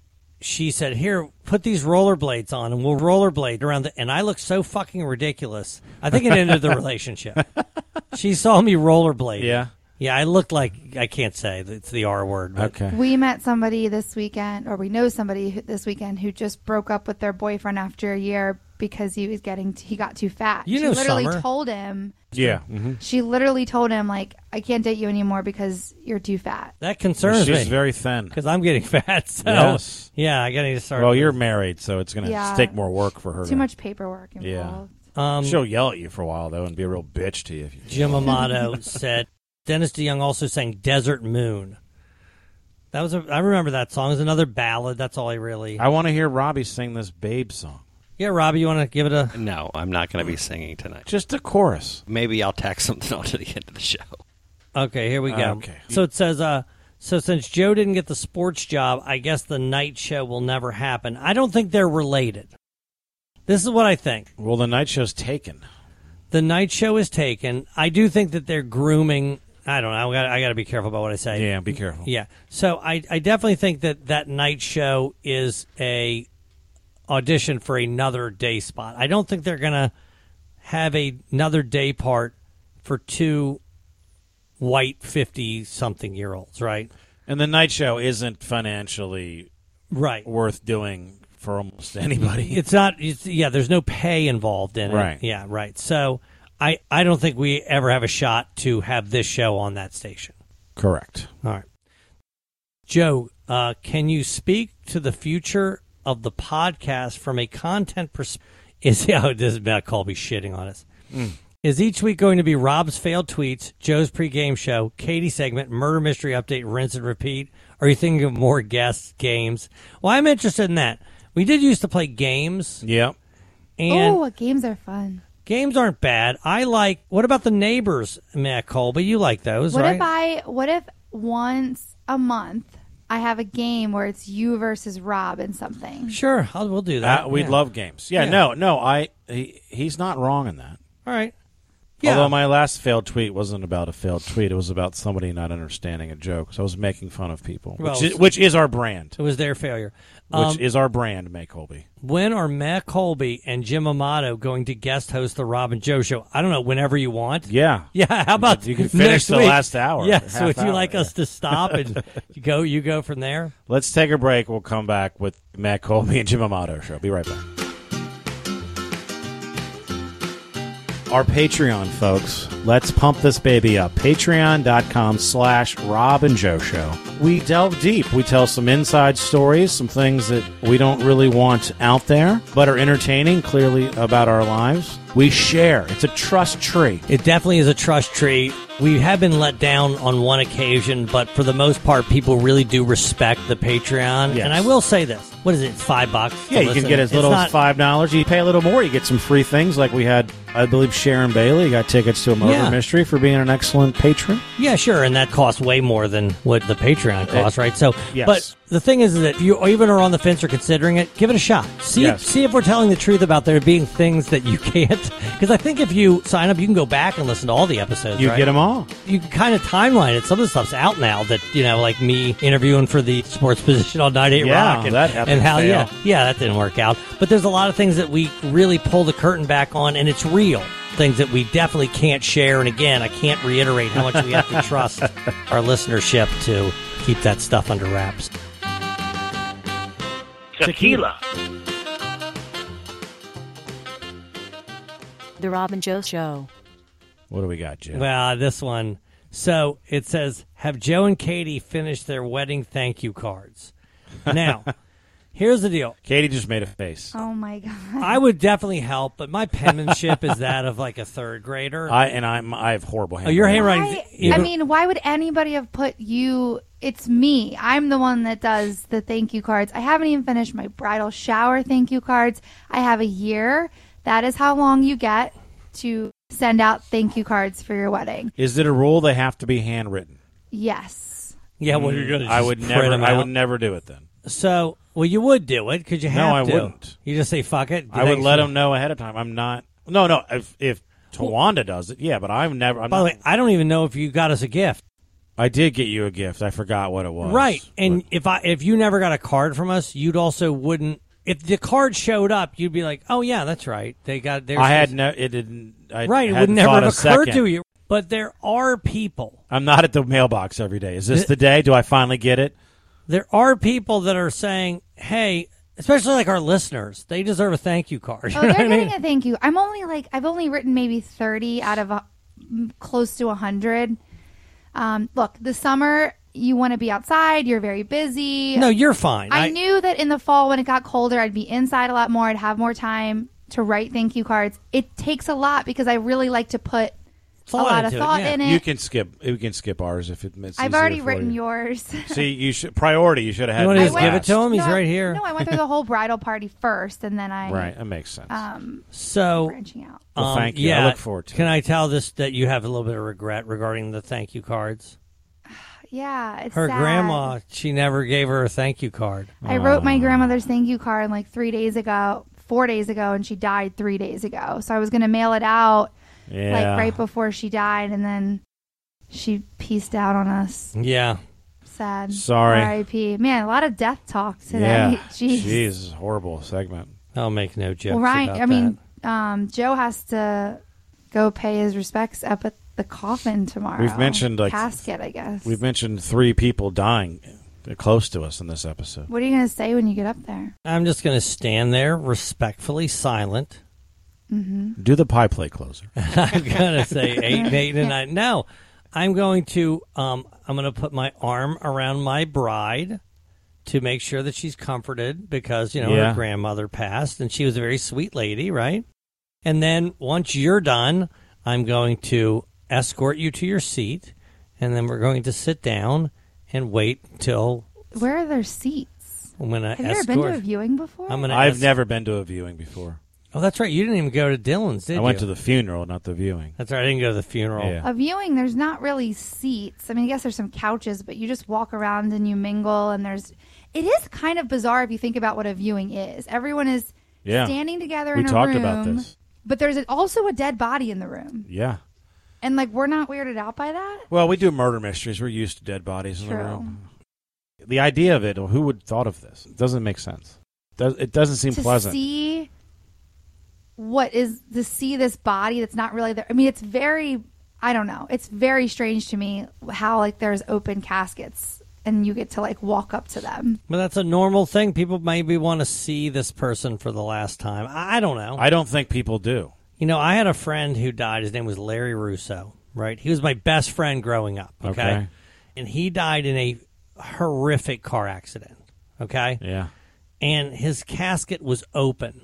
she said, here, put these rollerblades on and we'll rollerblade around. And I looked so fucking ridiculous. I think it ended the relationship. She saw me rollerblade. Yeah. Yeah, I looked like, I can't say, it's the R word. But. Okay. We met somebody this weekend, or we know somebody this weekend who just broke up with their boyfriend after a year because he got too fat. You she know literally Summer. told him. Yeah. Mm-hmm. She literally told him, like, I can't date you anymore because you're too fat. That concerns me. She's very thin. Because I'm getting fat. So, yes. Yeah, I got to start. Well, you're married, so it's going to take more work for her. Too much paperwork involved. Yeah. She'll yell at you for a while, though, and be a real bitch to you. If you Jim Amato said, Dennis DeYoung also sang Desert Moon. I remember that song. It's another ballad. That's all I want to hear Robbie sing this Babe song. Yeah, Robbie, you want to give it a... No, I'm not going to be singing tonight. Just a chorus. Maybe I'll tack something on to the end of the show. Okay, here we go. Okay. So it says, so since Joe didn't get the sports job, I guess the night show will never happen. I don't think they're related. This is what I think. Well, the night show's taken. The night show is taken. I do think that they're grooming... I don't know. I got to be careful about what I say. Yeah, be careful. Yeah. So I definitely think that night show is a audition for another day spot. I don't think they're going to have another day part for 2 white 50-something-year-olds, right? And the night show isn't financially worth doing for almost anybody. It's not. There's no pay involved in it. Right. Yeah, right. So I don't think we ever have a shot to have this show on that station. Correct. All right. Joe, Can you speak to the future of the podcast from a content perspective? This is Matt Colby shitting on us. Is each week going to be Rob's failed tweets, Joe's pregame show, Katie's segment, murder mystery update, rinse and repeat? Or are you thinking of more guests, games? Well, I'm interested in that. We did used to play games. Yep. And games are fun. Games aren't bad. What about the neighbors, Matt Colby? You like those, right? What if once a month I have a game where it's you versus Rob and something? Sure, we'll do that. We'd love games. He's not wrong in that. All right. Yeah. Although my last failed tweet wasn't about a failed tweet. It was about somebody not understanding a joke. So I was making fun of people, which is our brand. It was their failure. Which is our brand, Matt Colby. When are Matt Colby and Jim Amato going to guest host the Rob and Joe show? I don't know, whenever you want. Yeah. Yeah, how about you can finish the last hour? Yeah, so would you like us to stop and you go from there? Let's take a break. We'll come back with Matt Colby and Jim Amato show. Be right back. Our Patreon, folks. Let's pump this baby up. Patreon.com/Rob and Joe Show. We delve deep. We tell some inside stories, some things that we don't really want out there, but are entertaining, clearly, about our lives. We share. It's a trust tree. It definitely is a trust tree. We have been let down on one occasion, but for the most part, people really do respect the Patreon. Yes. And I will say this. What is it? It's $5? Yeah, you can get as little as $5. You pay a little more, you get some free things. Like we had, I believe, Sharon Bailey got tickets to a murder mystery for being an excellent patron. Yeah, sure, and that costs way more than what the Patreon costs, right? So, yes. But the thing is that if you even are on the fence or considering it, give it a shot. See if we're telling the truth about there being things that you can't. Because I think if you sign up, you can go back and listen to all the episodes. You get them all. You can kind of timeline it. Some of the stuff's out now that, like me interviewing for the sports position on 98 Rock. And how, that didn't work out. But there's a lot of things that we really pull the curtain back on, and it's real. Things that we definitely can't share. And again, I can't reiterate how much we have to trust our listenership to keep that stuff under wraps. Tequila. The Rob and Joe Show. What do we got, Jim? Well, this one. So it says, have Joe and Katie finished their wedding thank you cards? Now, here's the deal. Katie just made a face. Oh, my God. I would definitely help, but my penmanship is that of like a third grader. I have horrible handwriting. Oh, your handwriting. I mean, why would anybody have put you... It's me. I'm the one that does the thank you cards. I haven't even finished my bridal shower thank you cards. I have a year. That is how long you get to send out thank you cards for your wedding. Is it a rule they have to be handwritten? Yes. Yeah, what are you going to do? I would never do it then. So, well, you would do it because you have to. No, I wouldn't. You just say fuck it. I would let them know ahead of time. I'm not. No. If Tawanda does it, yeah, but I'm never. By the way, I don't even know if you got us a gift. I did get you a gift. I forgot what it was. Right, and if you never got a card from us, you'd also wouldn't. If the card showed up, you'd be like, "Oh yeah, that's right. They got theirs." It didn't. It would never have occurred to you. But there are people. I'm not at the mailbox every day. Is this the day? Do I finally get it? There are people that are saying, "Hey," especially like our listeners, they deserve a thank you card. Oh, they're getting a thank you. I've only written maybe 30 out of close to 100. Look, the summer, you want to be outside. You're very busy. No, you're fine. I knew that in the fall when it got colder, I'd be inside a lot more. I'd have more time to write thank you cards. It takes a lot because I really like to put a lot of thought in it. You can skip ours if it makes. I've already written yours. See, you should priority. You should have had. You want to just give it to him? He's right here. No, I went through the whole bridal party first, and then Right, that makes sense. So branching out. Well, thank you. I look forward to it. Can I tell this that you have a little bit of regret regarding the thank you cards? Yeah, it's her sad. Grandma. She never gave her a thank you card. I wrote my grandmother's thank you card like 4 days ago, and she died 3 days ago. So I was going to mail it out like right before she died, and then she pieced out on us. Yeah. Sad. Sorry. R.I.P. Man, a lot of death talk today. Yeah. Jeez. Horrible segment. I'll make no jokes Joe has to go pay his respects up at the coffin tomorrow. We've mentioned casket, I guess. We've mentioned 3 people dying close to us in this episode. What are you going to say when you get up there? I'm just going to stand there respectfully silent. Mm-hmm. Do the pie plate closer. I'm going to say 8 and 9. No, I'm going to put my arm around my bride to make sure that she's comforted because, her grandmother passed, and she was a very sweet lady, right? And then once you're done, I'm going to escort you to your seat, and then we're going to sit down and wait till... Where are there seats? I'm gonna Have you ever been to a viewing before? I've never been to a viewing before. Oh, that's right. You didn't even go to Dylan's, did you? I went to the funeral, not the viewing. That's right. I didn't go to the funeral. Yeah. A viewing, there's not really seats. I mean, I guess there's some couches, but you just walk around and you mingle, and it is kind of bizarre if you think about what a viewing is. Everyone is standing together in a room. We talked about this. But there's also a dead body in the room. Yeah. And, we're not weirded out by that? Well, we do murder mysteries. We're used to dead bodies in the room. The idea of it, who would thought of this? It doesn't make sense. It doesn't seem pleasant. To see this body that's not really there. I mean, it's very, I don't know. It's very strange to me how, there's open caskets and you get to, walk up to them. But that's a normal thing. People maybe want to see this person for the last time. I don't know. I don't think people do. I had a friend who died. His name was Larry Russo, right? He was my best friend growing up, okay? And he died in a horrific car accident, okay? Yeah. And his casket was open.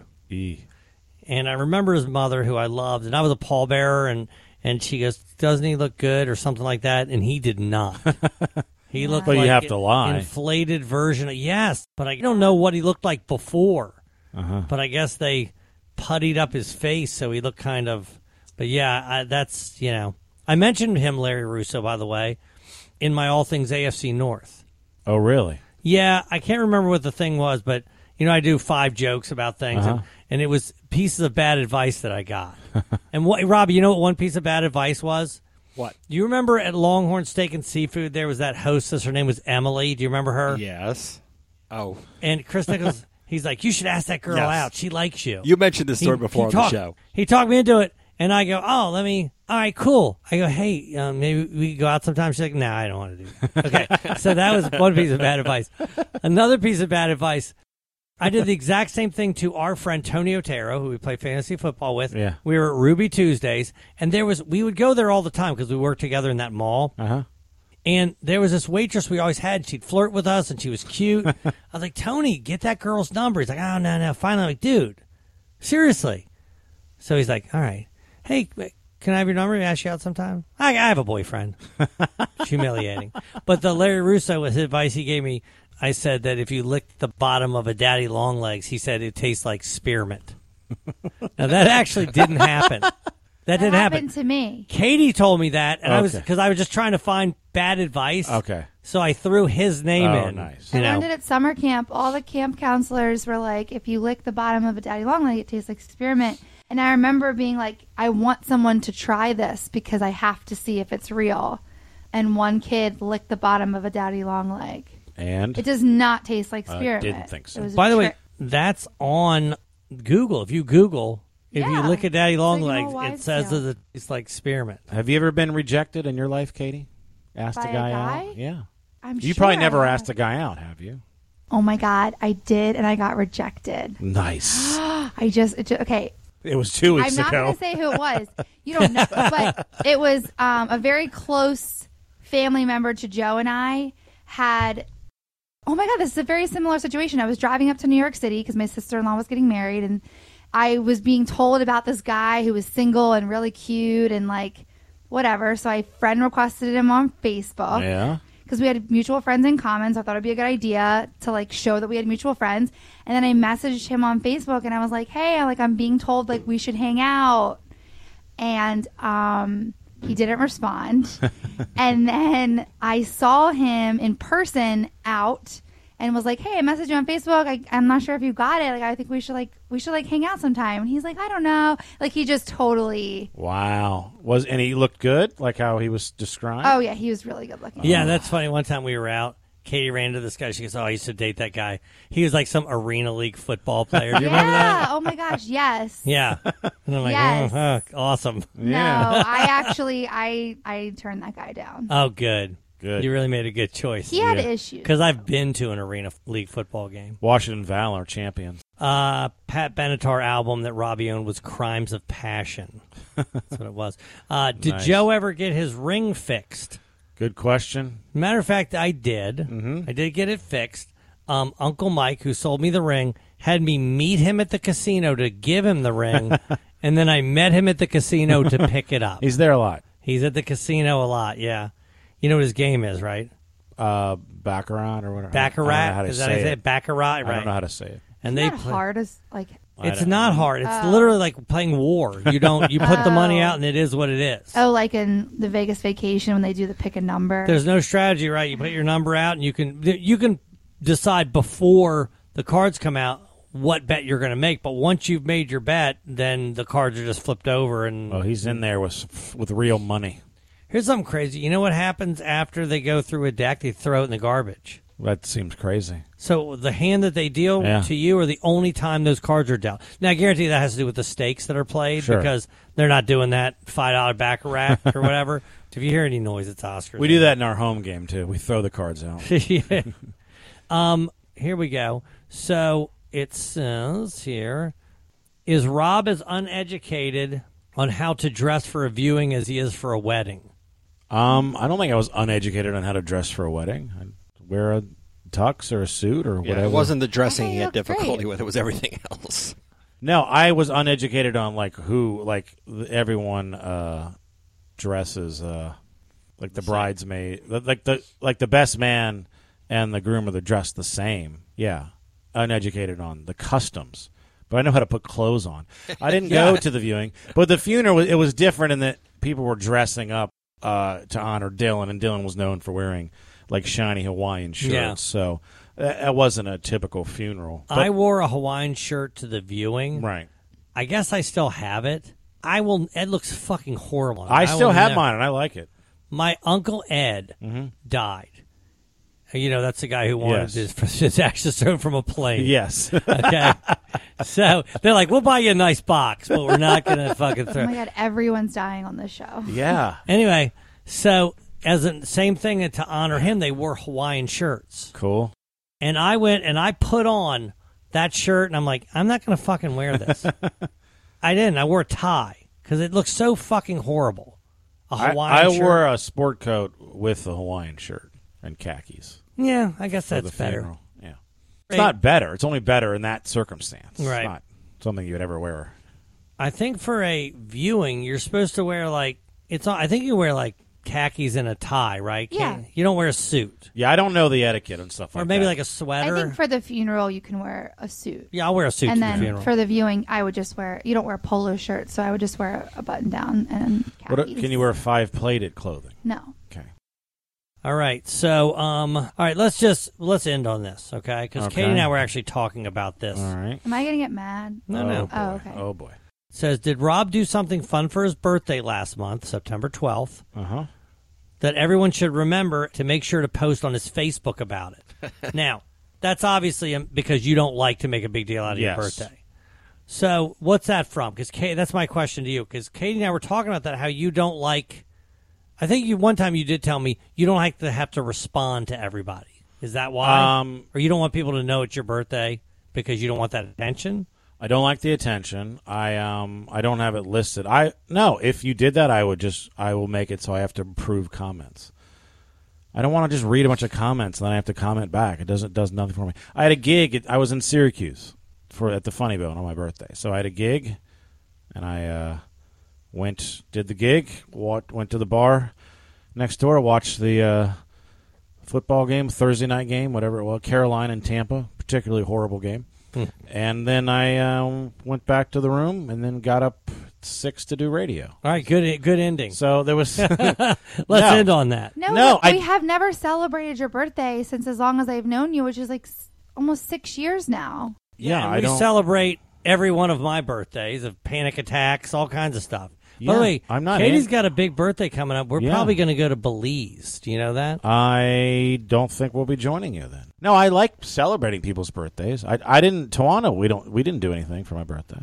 And I remember his mother, who I loved, and I was a pallbearer, and she goes, "Doesn't he look good?" or something like that, and he did not. He looked like you have to lie. Inflated version of, yes, but I don't know what he looked like before. But I guess they puttied up his face, so he looked kind of, but yeah, that's, I mentioned him, Larry Russo, by the way, in my All Things AFC North. Oh, really? Yeah, I can't remember what the thing was, but, I do 5 jokes about things, and it was pieces of bad advice that I got. And, Rob, you know what one piece of bad advice was? What? Do you remember at Longhorn Steak and Seafood, there was that hostess, her name was Emily. Do you remember her? Yes. Oh. And Chris Nichols, he's like, "You should ask that girl out. She likes you." You mentioned this story before on the show. He talked me into it, and I go, "Oh, all right, cool." I go, "Hey, maybe we could go out sometime." She's like, "No, I don't want to do it." Okay, so that was one piece of bad advice. Another piece of bad advice, I did the exact same thing to our friend Tony Otero, who we play fantasy football with. Yeah. We were at Ruby Tuesdays, and we would go there all the time because we worked together in that mall. And there was this waitress we always had. She'd flirt with us, and she was cute. I was like, "Tony, get that girl's number." He's like, "Oh, no." Finally, I'm like, "Dude, seriously." So he's like, "All right. Hey, can I have your number? Ask you out sometime?" I have a boyfriend. It's humiliating. But the Larry Russo, his advice he gave me, I said that if you lick the bottom of a daddy long legs, he said it tastes like spearmint. Now, that actually didn't happen. That didn't happen to me. Katie told me that, and I was just trying to find bad advice. Okay. So I threw his name in. Nice. I learned it at summer camp. All the camp counselors were like, "If you lick the bottom of a daddy long leg, it tastes like spearmint." And I remember being like, "I want someone to try this because I have to see if it's real." And one kid licked the bottom of a daddy long leg. And? It does not taste like spearmint. I didn't think so. By the way, that's on Google. If you Google, if you lick a daddy long legs, it says that it tastes like spearmint. Have you ever been rejected in your life, Katie? Asked By a guy guy? out? Yeah. You probably never asked a guy out, have you? Oh, my God. I did, and I got rejected. Nice. Okay. It was 2 weeks ago. I'm not going to say who it was. You don't know. But it was a very close family member to Joe and I had... Oh, my God, this is a very similar situation. I was driving up to New York City because my sister-in-law was getting married, and I was being told about this guy who was single and really cute and, whatever. So I friend requested him on Facebook. Yeah. Because we had mutual friends in common, so I thought it would be a good idea to, show that we had mutual friends. And then I messaged him on Facebook, and I was like, "Hey, I'm being told, we should hang out." And he didn't respond. And then I saw him in person out and was like, "Hey, I messaged you on Facebook. I'm not sure if you got it. I think we should hang out sometime." And he's like, "I don't know." He just totally. Wow. And he looked good, like how he was described? Oh, yeah, he was really good looking. Yeah, that's funny. One time we were out, Katie ran into this guy. She goes, "Oh, I used to date that guy. He was like some Arena League football player." Do you remember that? Oh, my gosh, yes. Yeah. And I'm like, yes. Oh, awesome. No, I actually, I turned that guy down. Oh, good. Good. You really made a good choice. He had issues. Because I've been to an Arena League football game. Washington Valor champions. Pat Benatar album that Robbie owned was Crimes of Passion. That's what it was. Did Nice. Joe ever get his ring fixed? Good question. Matter of fact, I did. Mm-hmm. I did get it fixed. Uncle Mike, who sold me the ring, had me meet him at the casino to give him the ring, and then I met him at the casino to pick it up. He's there a lot. He's at the casino a lot, yeah. You know what his game is, right? Baccarat or whatever. Baccarat? Is that how you say it? Baccarat, right. I don't know how to say it. And Isn't that hard as, like... It's not hard. It's literally like playing war. You put the money out and it is what it is. Oh, like in the Vegas Vacation when they do the pick a number. There's no strategy, right? You put your number out and you can decide before the cards come out what bet you're going to make. But once you've made your bet, then the cards are just flipped over. And he's in there with real money. Here's something crazy. You know what happens after they go through a deck? They throw it in the garbage. That seems crazy. So the hand that they deal to you are the only time those cards are dealt. Now, I guarantee that has to do with the stakes that are played because they're not doing that $5 Baccarat or whatever. If you hear any noise, it's Oscars. We do that in our home game, too. We throw the cards out. Yeah. Here we go. So it says here, is Rob as uneducated on how to dress for a viewing as he is for a wedding? I don't think I was uneducated on how to dress for a wedding. I'd wear a tux or a suit or whatever. It wasn't the dressing he had difficulty with. It was everything else. No, I was uneducated on everyone dresses like the bridesmaid, like the best man and the groom are dressed the same. Yeah, uneducated on the customs, but I know how to put clothes on. I didn't go to the viewing, but the funeral it was different in that people were dressing up to honor Dylan, and Dylan was known for wearing like shiny Hawaiian shirts. Yeah. So that wasn't a typical funeral. I wore a Hawaiian shirt to the viewing. Right. I guess I still have it. It looks fucking horrible. I still have mine, and I like it. My Uncle Ed died. You know, that's the guy who wanted his ashes thrown from a plane. Yes. Okay. So they're like, we'll buy you a nice box, but we're not going to fucking throw. Oh, my God. Everyone's dying on this show. Yeah. Anyway, so as a same thing, and to honor him, they wore Hawaiian shirts. Cool. And I went and I put on that shirt, and I'm like, I'm not going to fucking wear this. I didn't. I wore a tie because it looked so fucking horrible. A Hawaiian shirt. I wore a sport coat with a Hawaiian shirt and khakis. Yeah, I guess that's better. Funeral. Yeah. It's not better. It's only better in that circumstance. Right. It's not something you would ever wear. I think for a viewing, you're supposed to wear I think you wear khakis and a tie, right? Yeah. You don't wear a suit. Yeah, I don't know the etiquette and stuff like that. Or maybe like a sweater. I think for the funeral, you can wear a suit. Yeah, I'll wear a suit and to the funeral. then for the viewing, I would just you don't wear a polo shirt, so I would just wear a button-down and khakis. Can you wear 5-plated clothing? No. Okay. All right, so let's end on this, okay? Because Katie and I were actually talking about this. All right. Am I going to get mad? No. Oh, okay. Oh, boy. It says, did Rob do something fun for his birthday last month, September 12th, that everyone should remember to make sure to post on his Facebook about it? Now, that's obviously because you don't like to make a big deal out of your birthday. So what's that from? Because that's my question to you. Because Katie and I were talking about that, how you don't like... I think one time you did tell me you don't like to have to respond to everybody. Is that why? Or you don't want people to know it's your birthday because you don't want that attention? I don't like the attention. I don't have it listed. If you did that, I will make it so I have to approve comments. I don't want to just read a bunch of comments and then I have to comment back. It does nothing for me. I had a gig. I was in Syracuse at the Funny Bone on my birthday. So I had a gig, and I did the gig, went to the bar next door, watched the football game, Thursday night game, whatever it was, Carolina and Tampa, particularly horrible game. And then I went back to the room and then got up at 6 to do radio. All right, good ending. So there was... Let's end on that. No, we have never celebrated your birthday since as long as I've known you, which is almost 6 years now. Yeah, we celebrate every one of my birthdays, of panic attacks, all kinds of stuff. By the way, Katie's got a big birthday coming up. We're probably going to go to Belize. Do you know that? I don't think we'll be joining you then. No, I like celebrating people's birthdays. I didn't. Tawana, we didn't do anything for my birthday.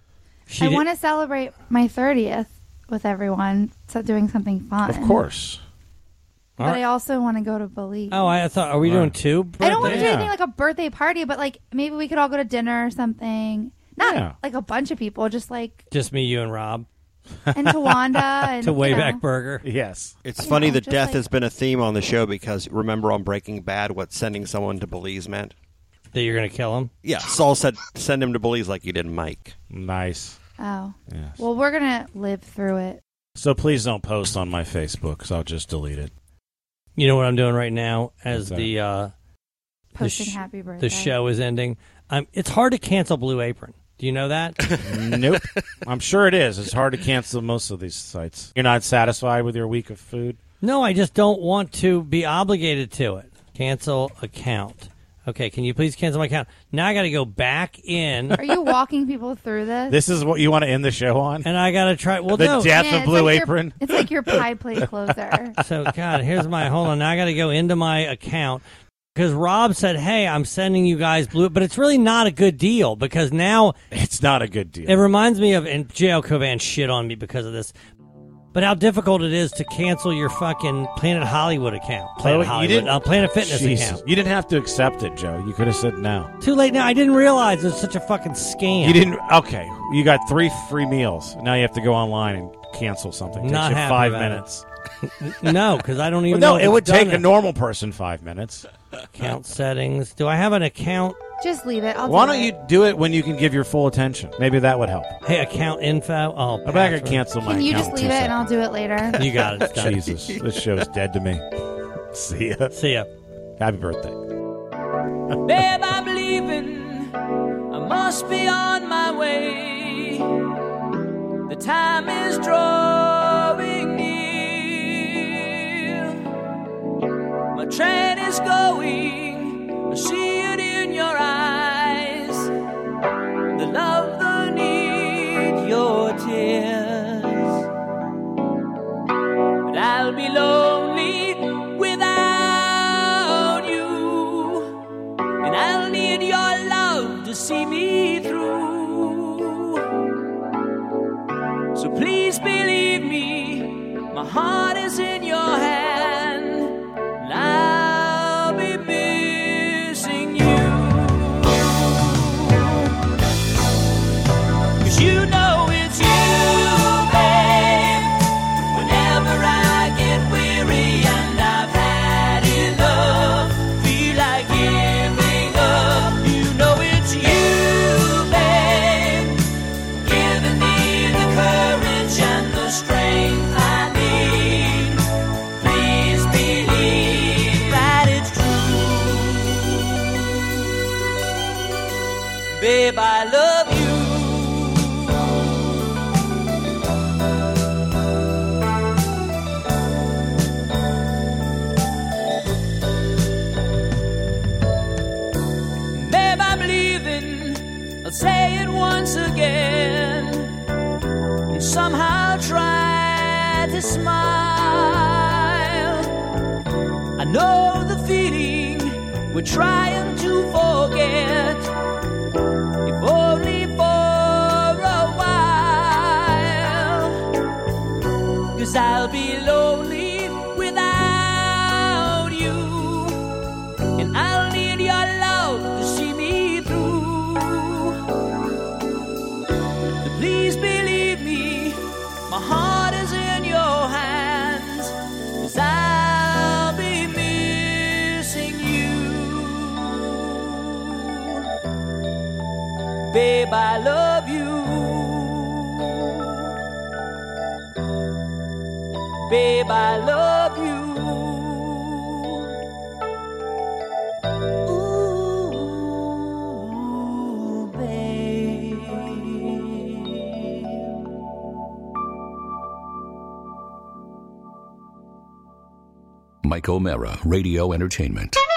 I want to celebrate my 30th with everyone, so doing something fun. Of course. But I also want to go to Belize. Oh, I thought, are we doing 2 birthdays? I don't want to do anything like a birthday party, but maybe we could all go to dinner or something. Not like a bunch of people, just me, you, and Rob. And Tawanda and to Wayback Burger. Yes. It's funny that death has been a theme on the show because remember on Breaking Bad what sending someone to Belize meant? That you're going to kill him? Yeah, Saul said send him to Belize like you did Mike. Nice. Oh. Yes. Well, we're going to live through it. So please don't post on my Facebook, because I'll just delete it. You know what I'm doing right now as Posting happy birthday. The show is ending? It's hard to cancel Blue Apron. Do you know that? Nope. I'm sure it is. It's hard to cancel most of these sites. You're not satisfied with your week of food? No, I just don't want to be obligated to it. Cancel account. Okay, can you please cancel my account? Now I got to go back in. Are you walking people through this? This is what you want to end the show on? And I got to try. Well, the death of Blue Apron? It's like your pie plate closer. So, God, here's my, hold on. Now I got to go into my account. Because Rob said, hey, I'm sending you guys Blue, but it's really not a good deal because now... It's not a good deal. It reminds me of, and J.L. Covan shit on me because of this, but how difficult it is to cancel your fucking Planet Hollywood account. Planet Fitness account. You didn't have to accept it, Joe. You could have said no. Too late now. I didn't realize it was such a fucking scam. You didn't... Okay. You got 3 free meals. Now you have to go online and cancel something. It takes you 5 minutes. No, because I don't even know. No, it would take a normal person 5 minutes. Account settings. Do I have an account? Just leave it. Why don't you do it when you can give your full attention? Maybe that would help. Hey, account info. Oh, I'm back and cancel my account. Can you just leave it and I'll do it later? You got it. Jesus, this show's dead to me. See ya. See ya. Happy birthday. Babe, I'm leaving. I must be on my way. The time is drawing near. My train is going. I see it in your eyes. The love, the need, your tears. But I'll be lonely without you. And I'll need your love to see me through. So please believe me, my heart is in your hand. And I'll be missing you. 'Cause you know it's you, babe. Whenever I get weary and I've had enough, feel like giving up. You know it's you, babe. Giving me the courage and the strength I need. Please believe that it's true. Babe, I love you. Babe, I'm leaving. I'll say it once again. And somehow try to smile. I know the feeling we're trying to forget. If only for a while. 'Cause I'll be lonely without you. And I'll need your love to see me through. So please believe me, my heart is in your hands. 'Cause I'll be missing you. Babe, I love you. Babe, I love you. Ooh, babe. Mike O'Meara, Radio Entertainment.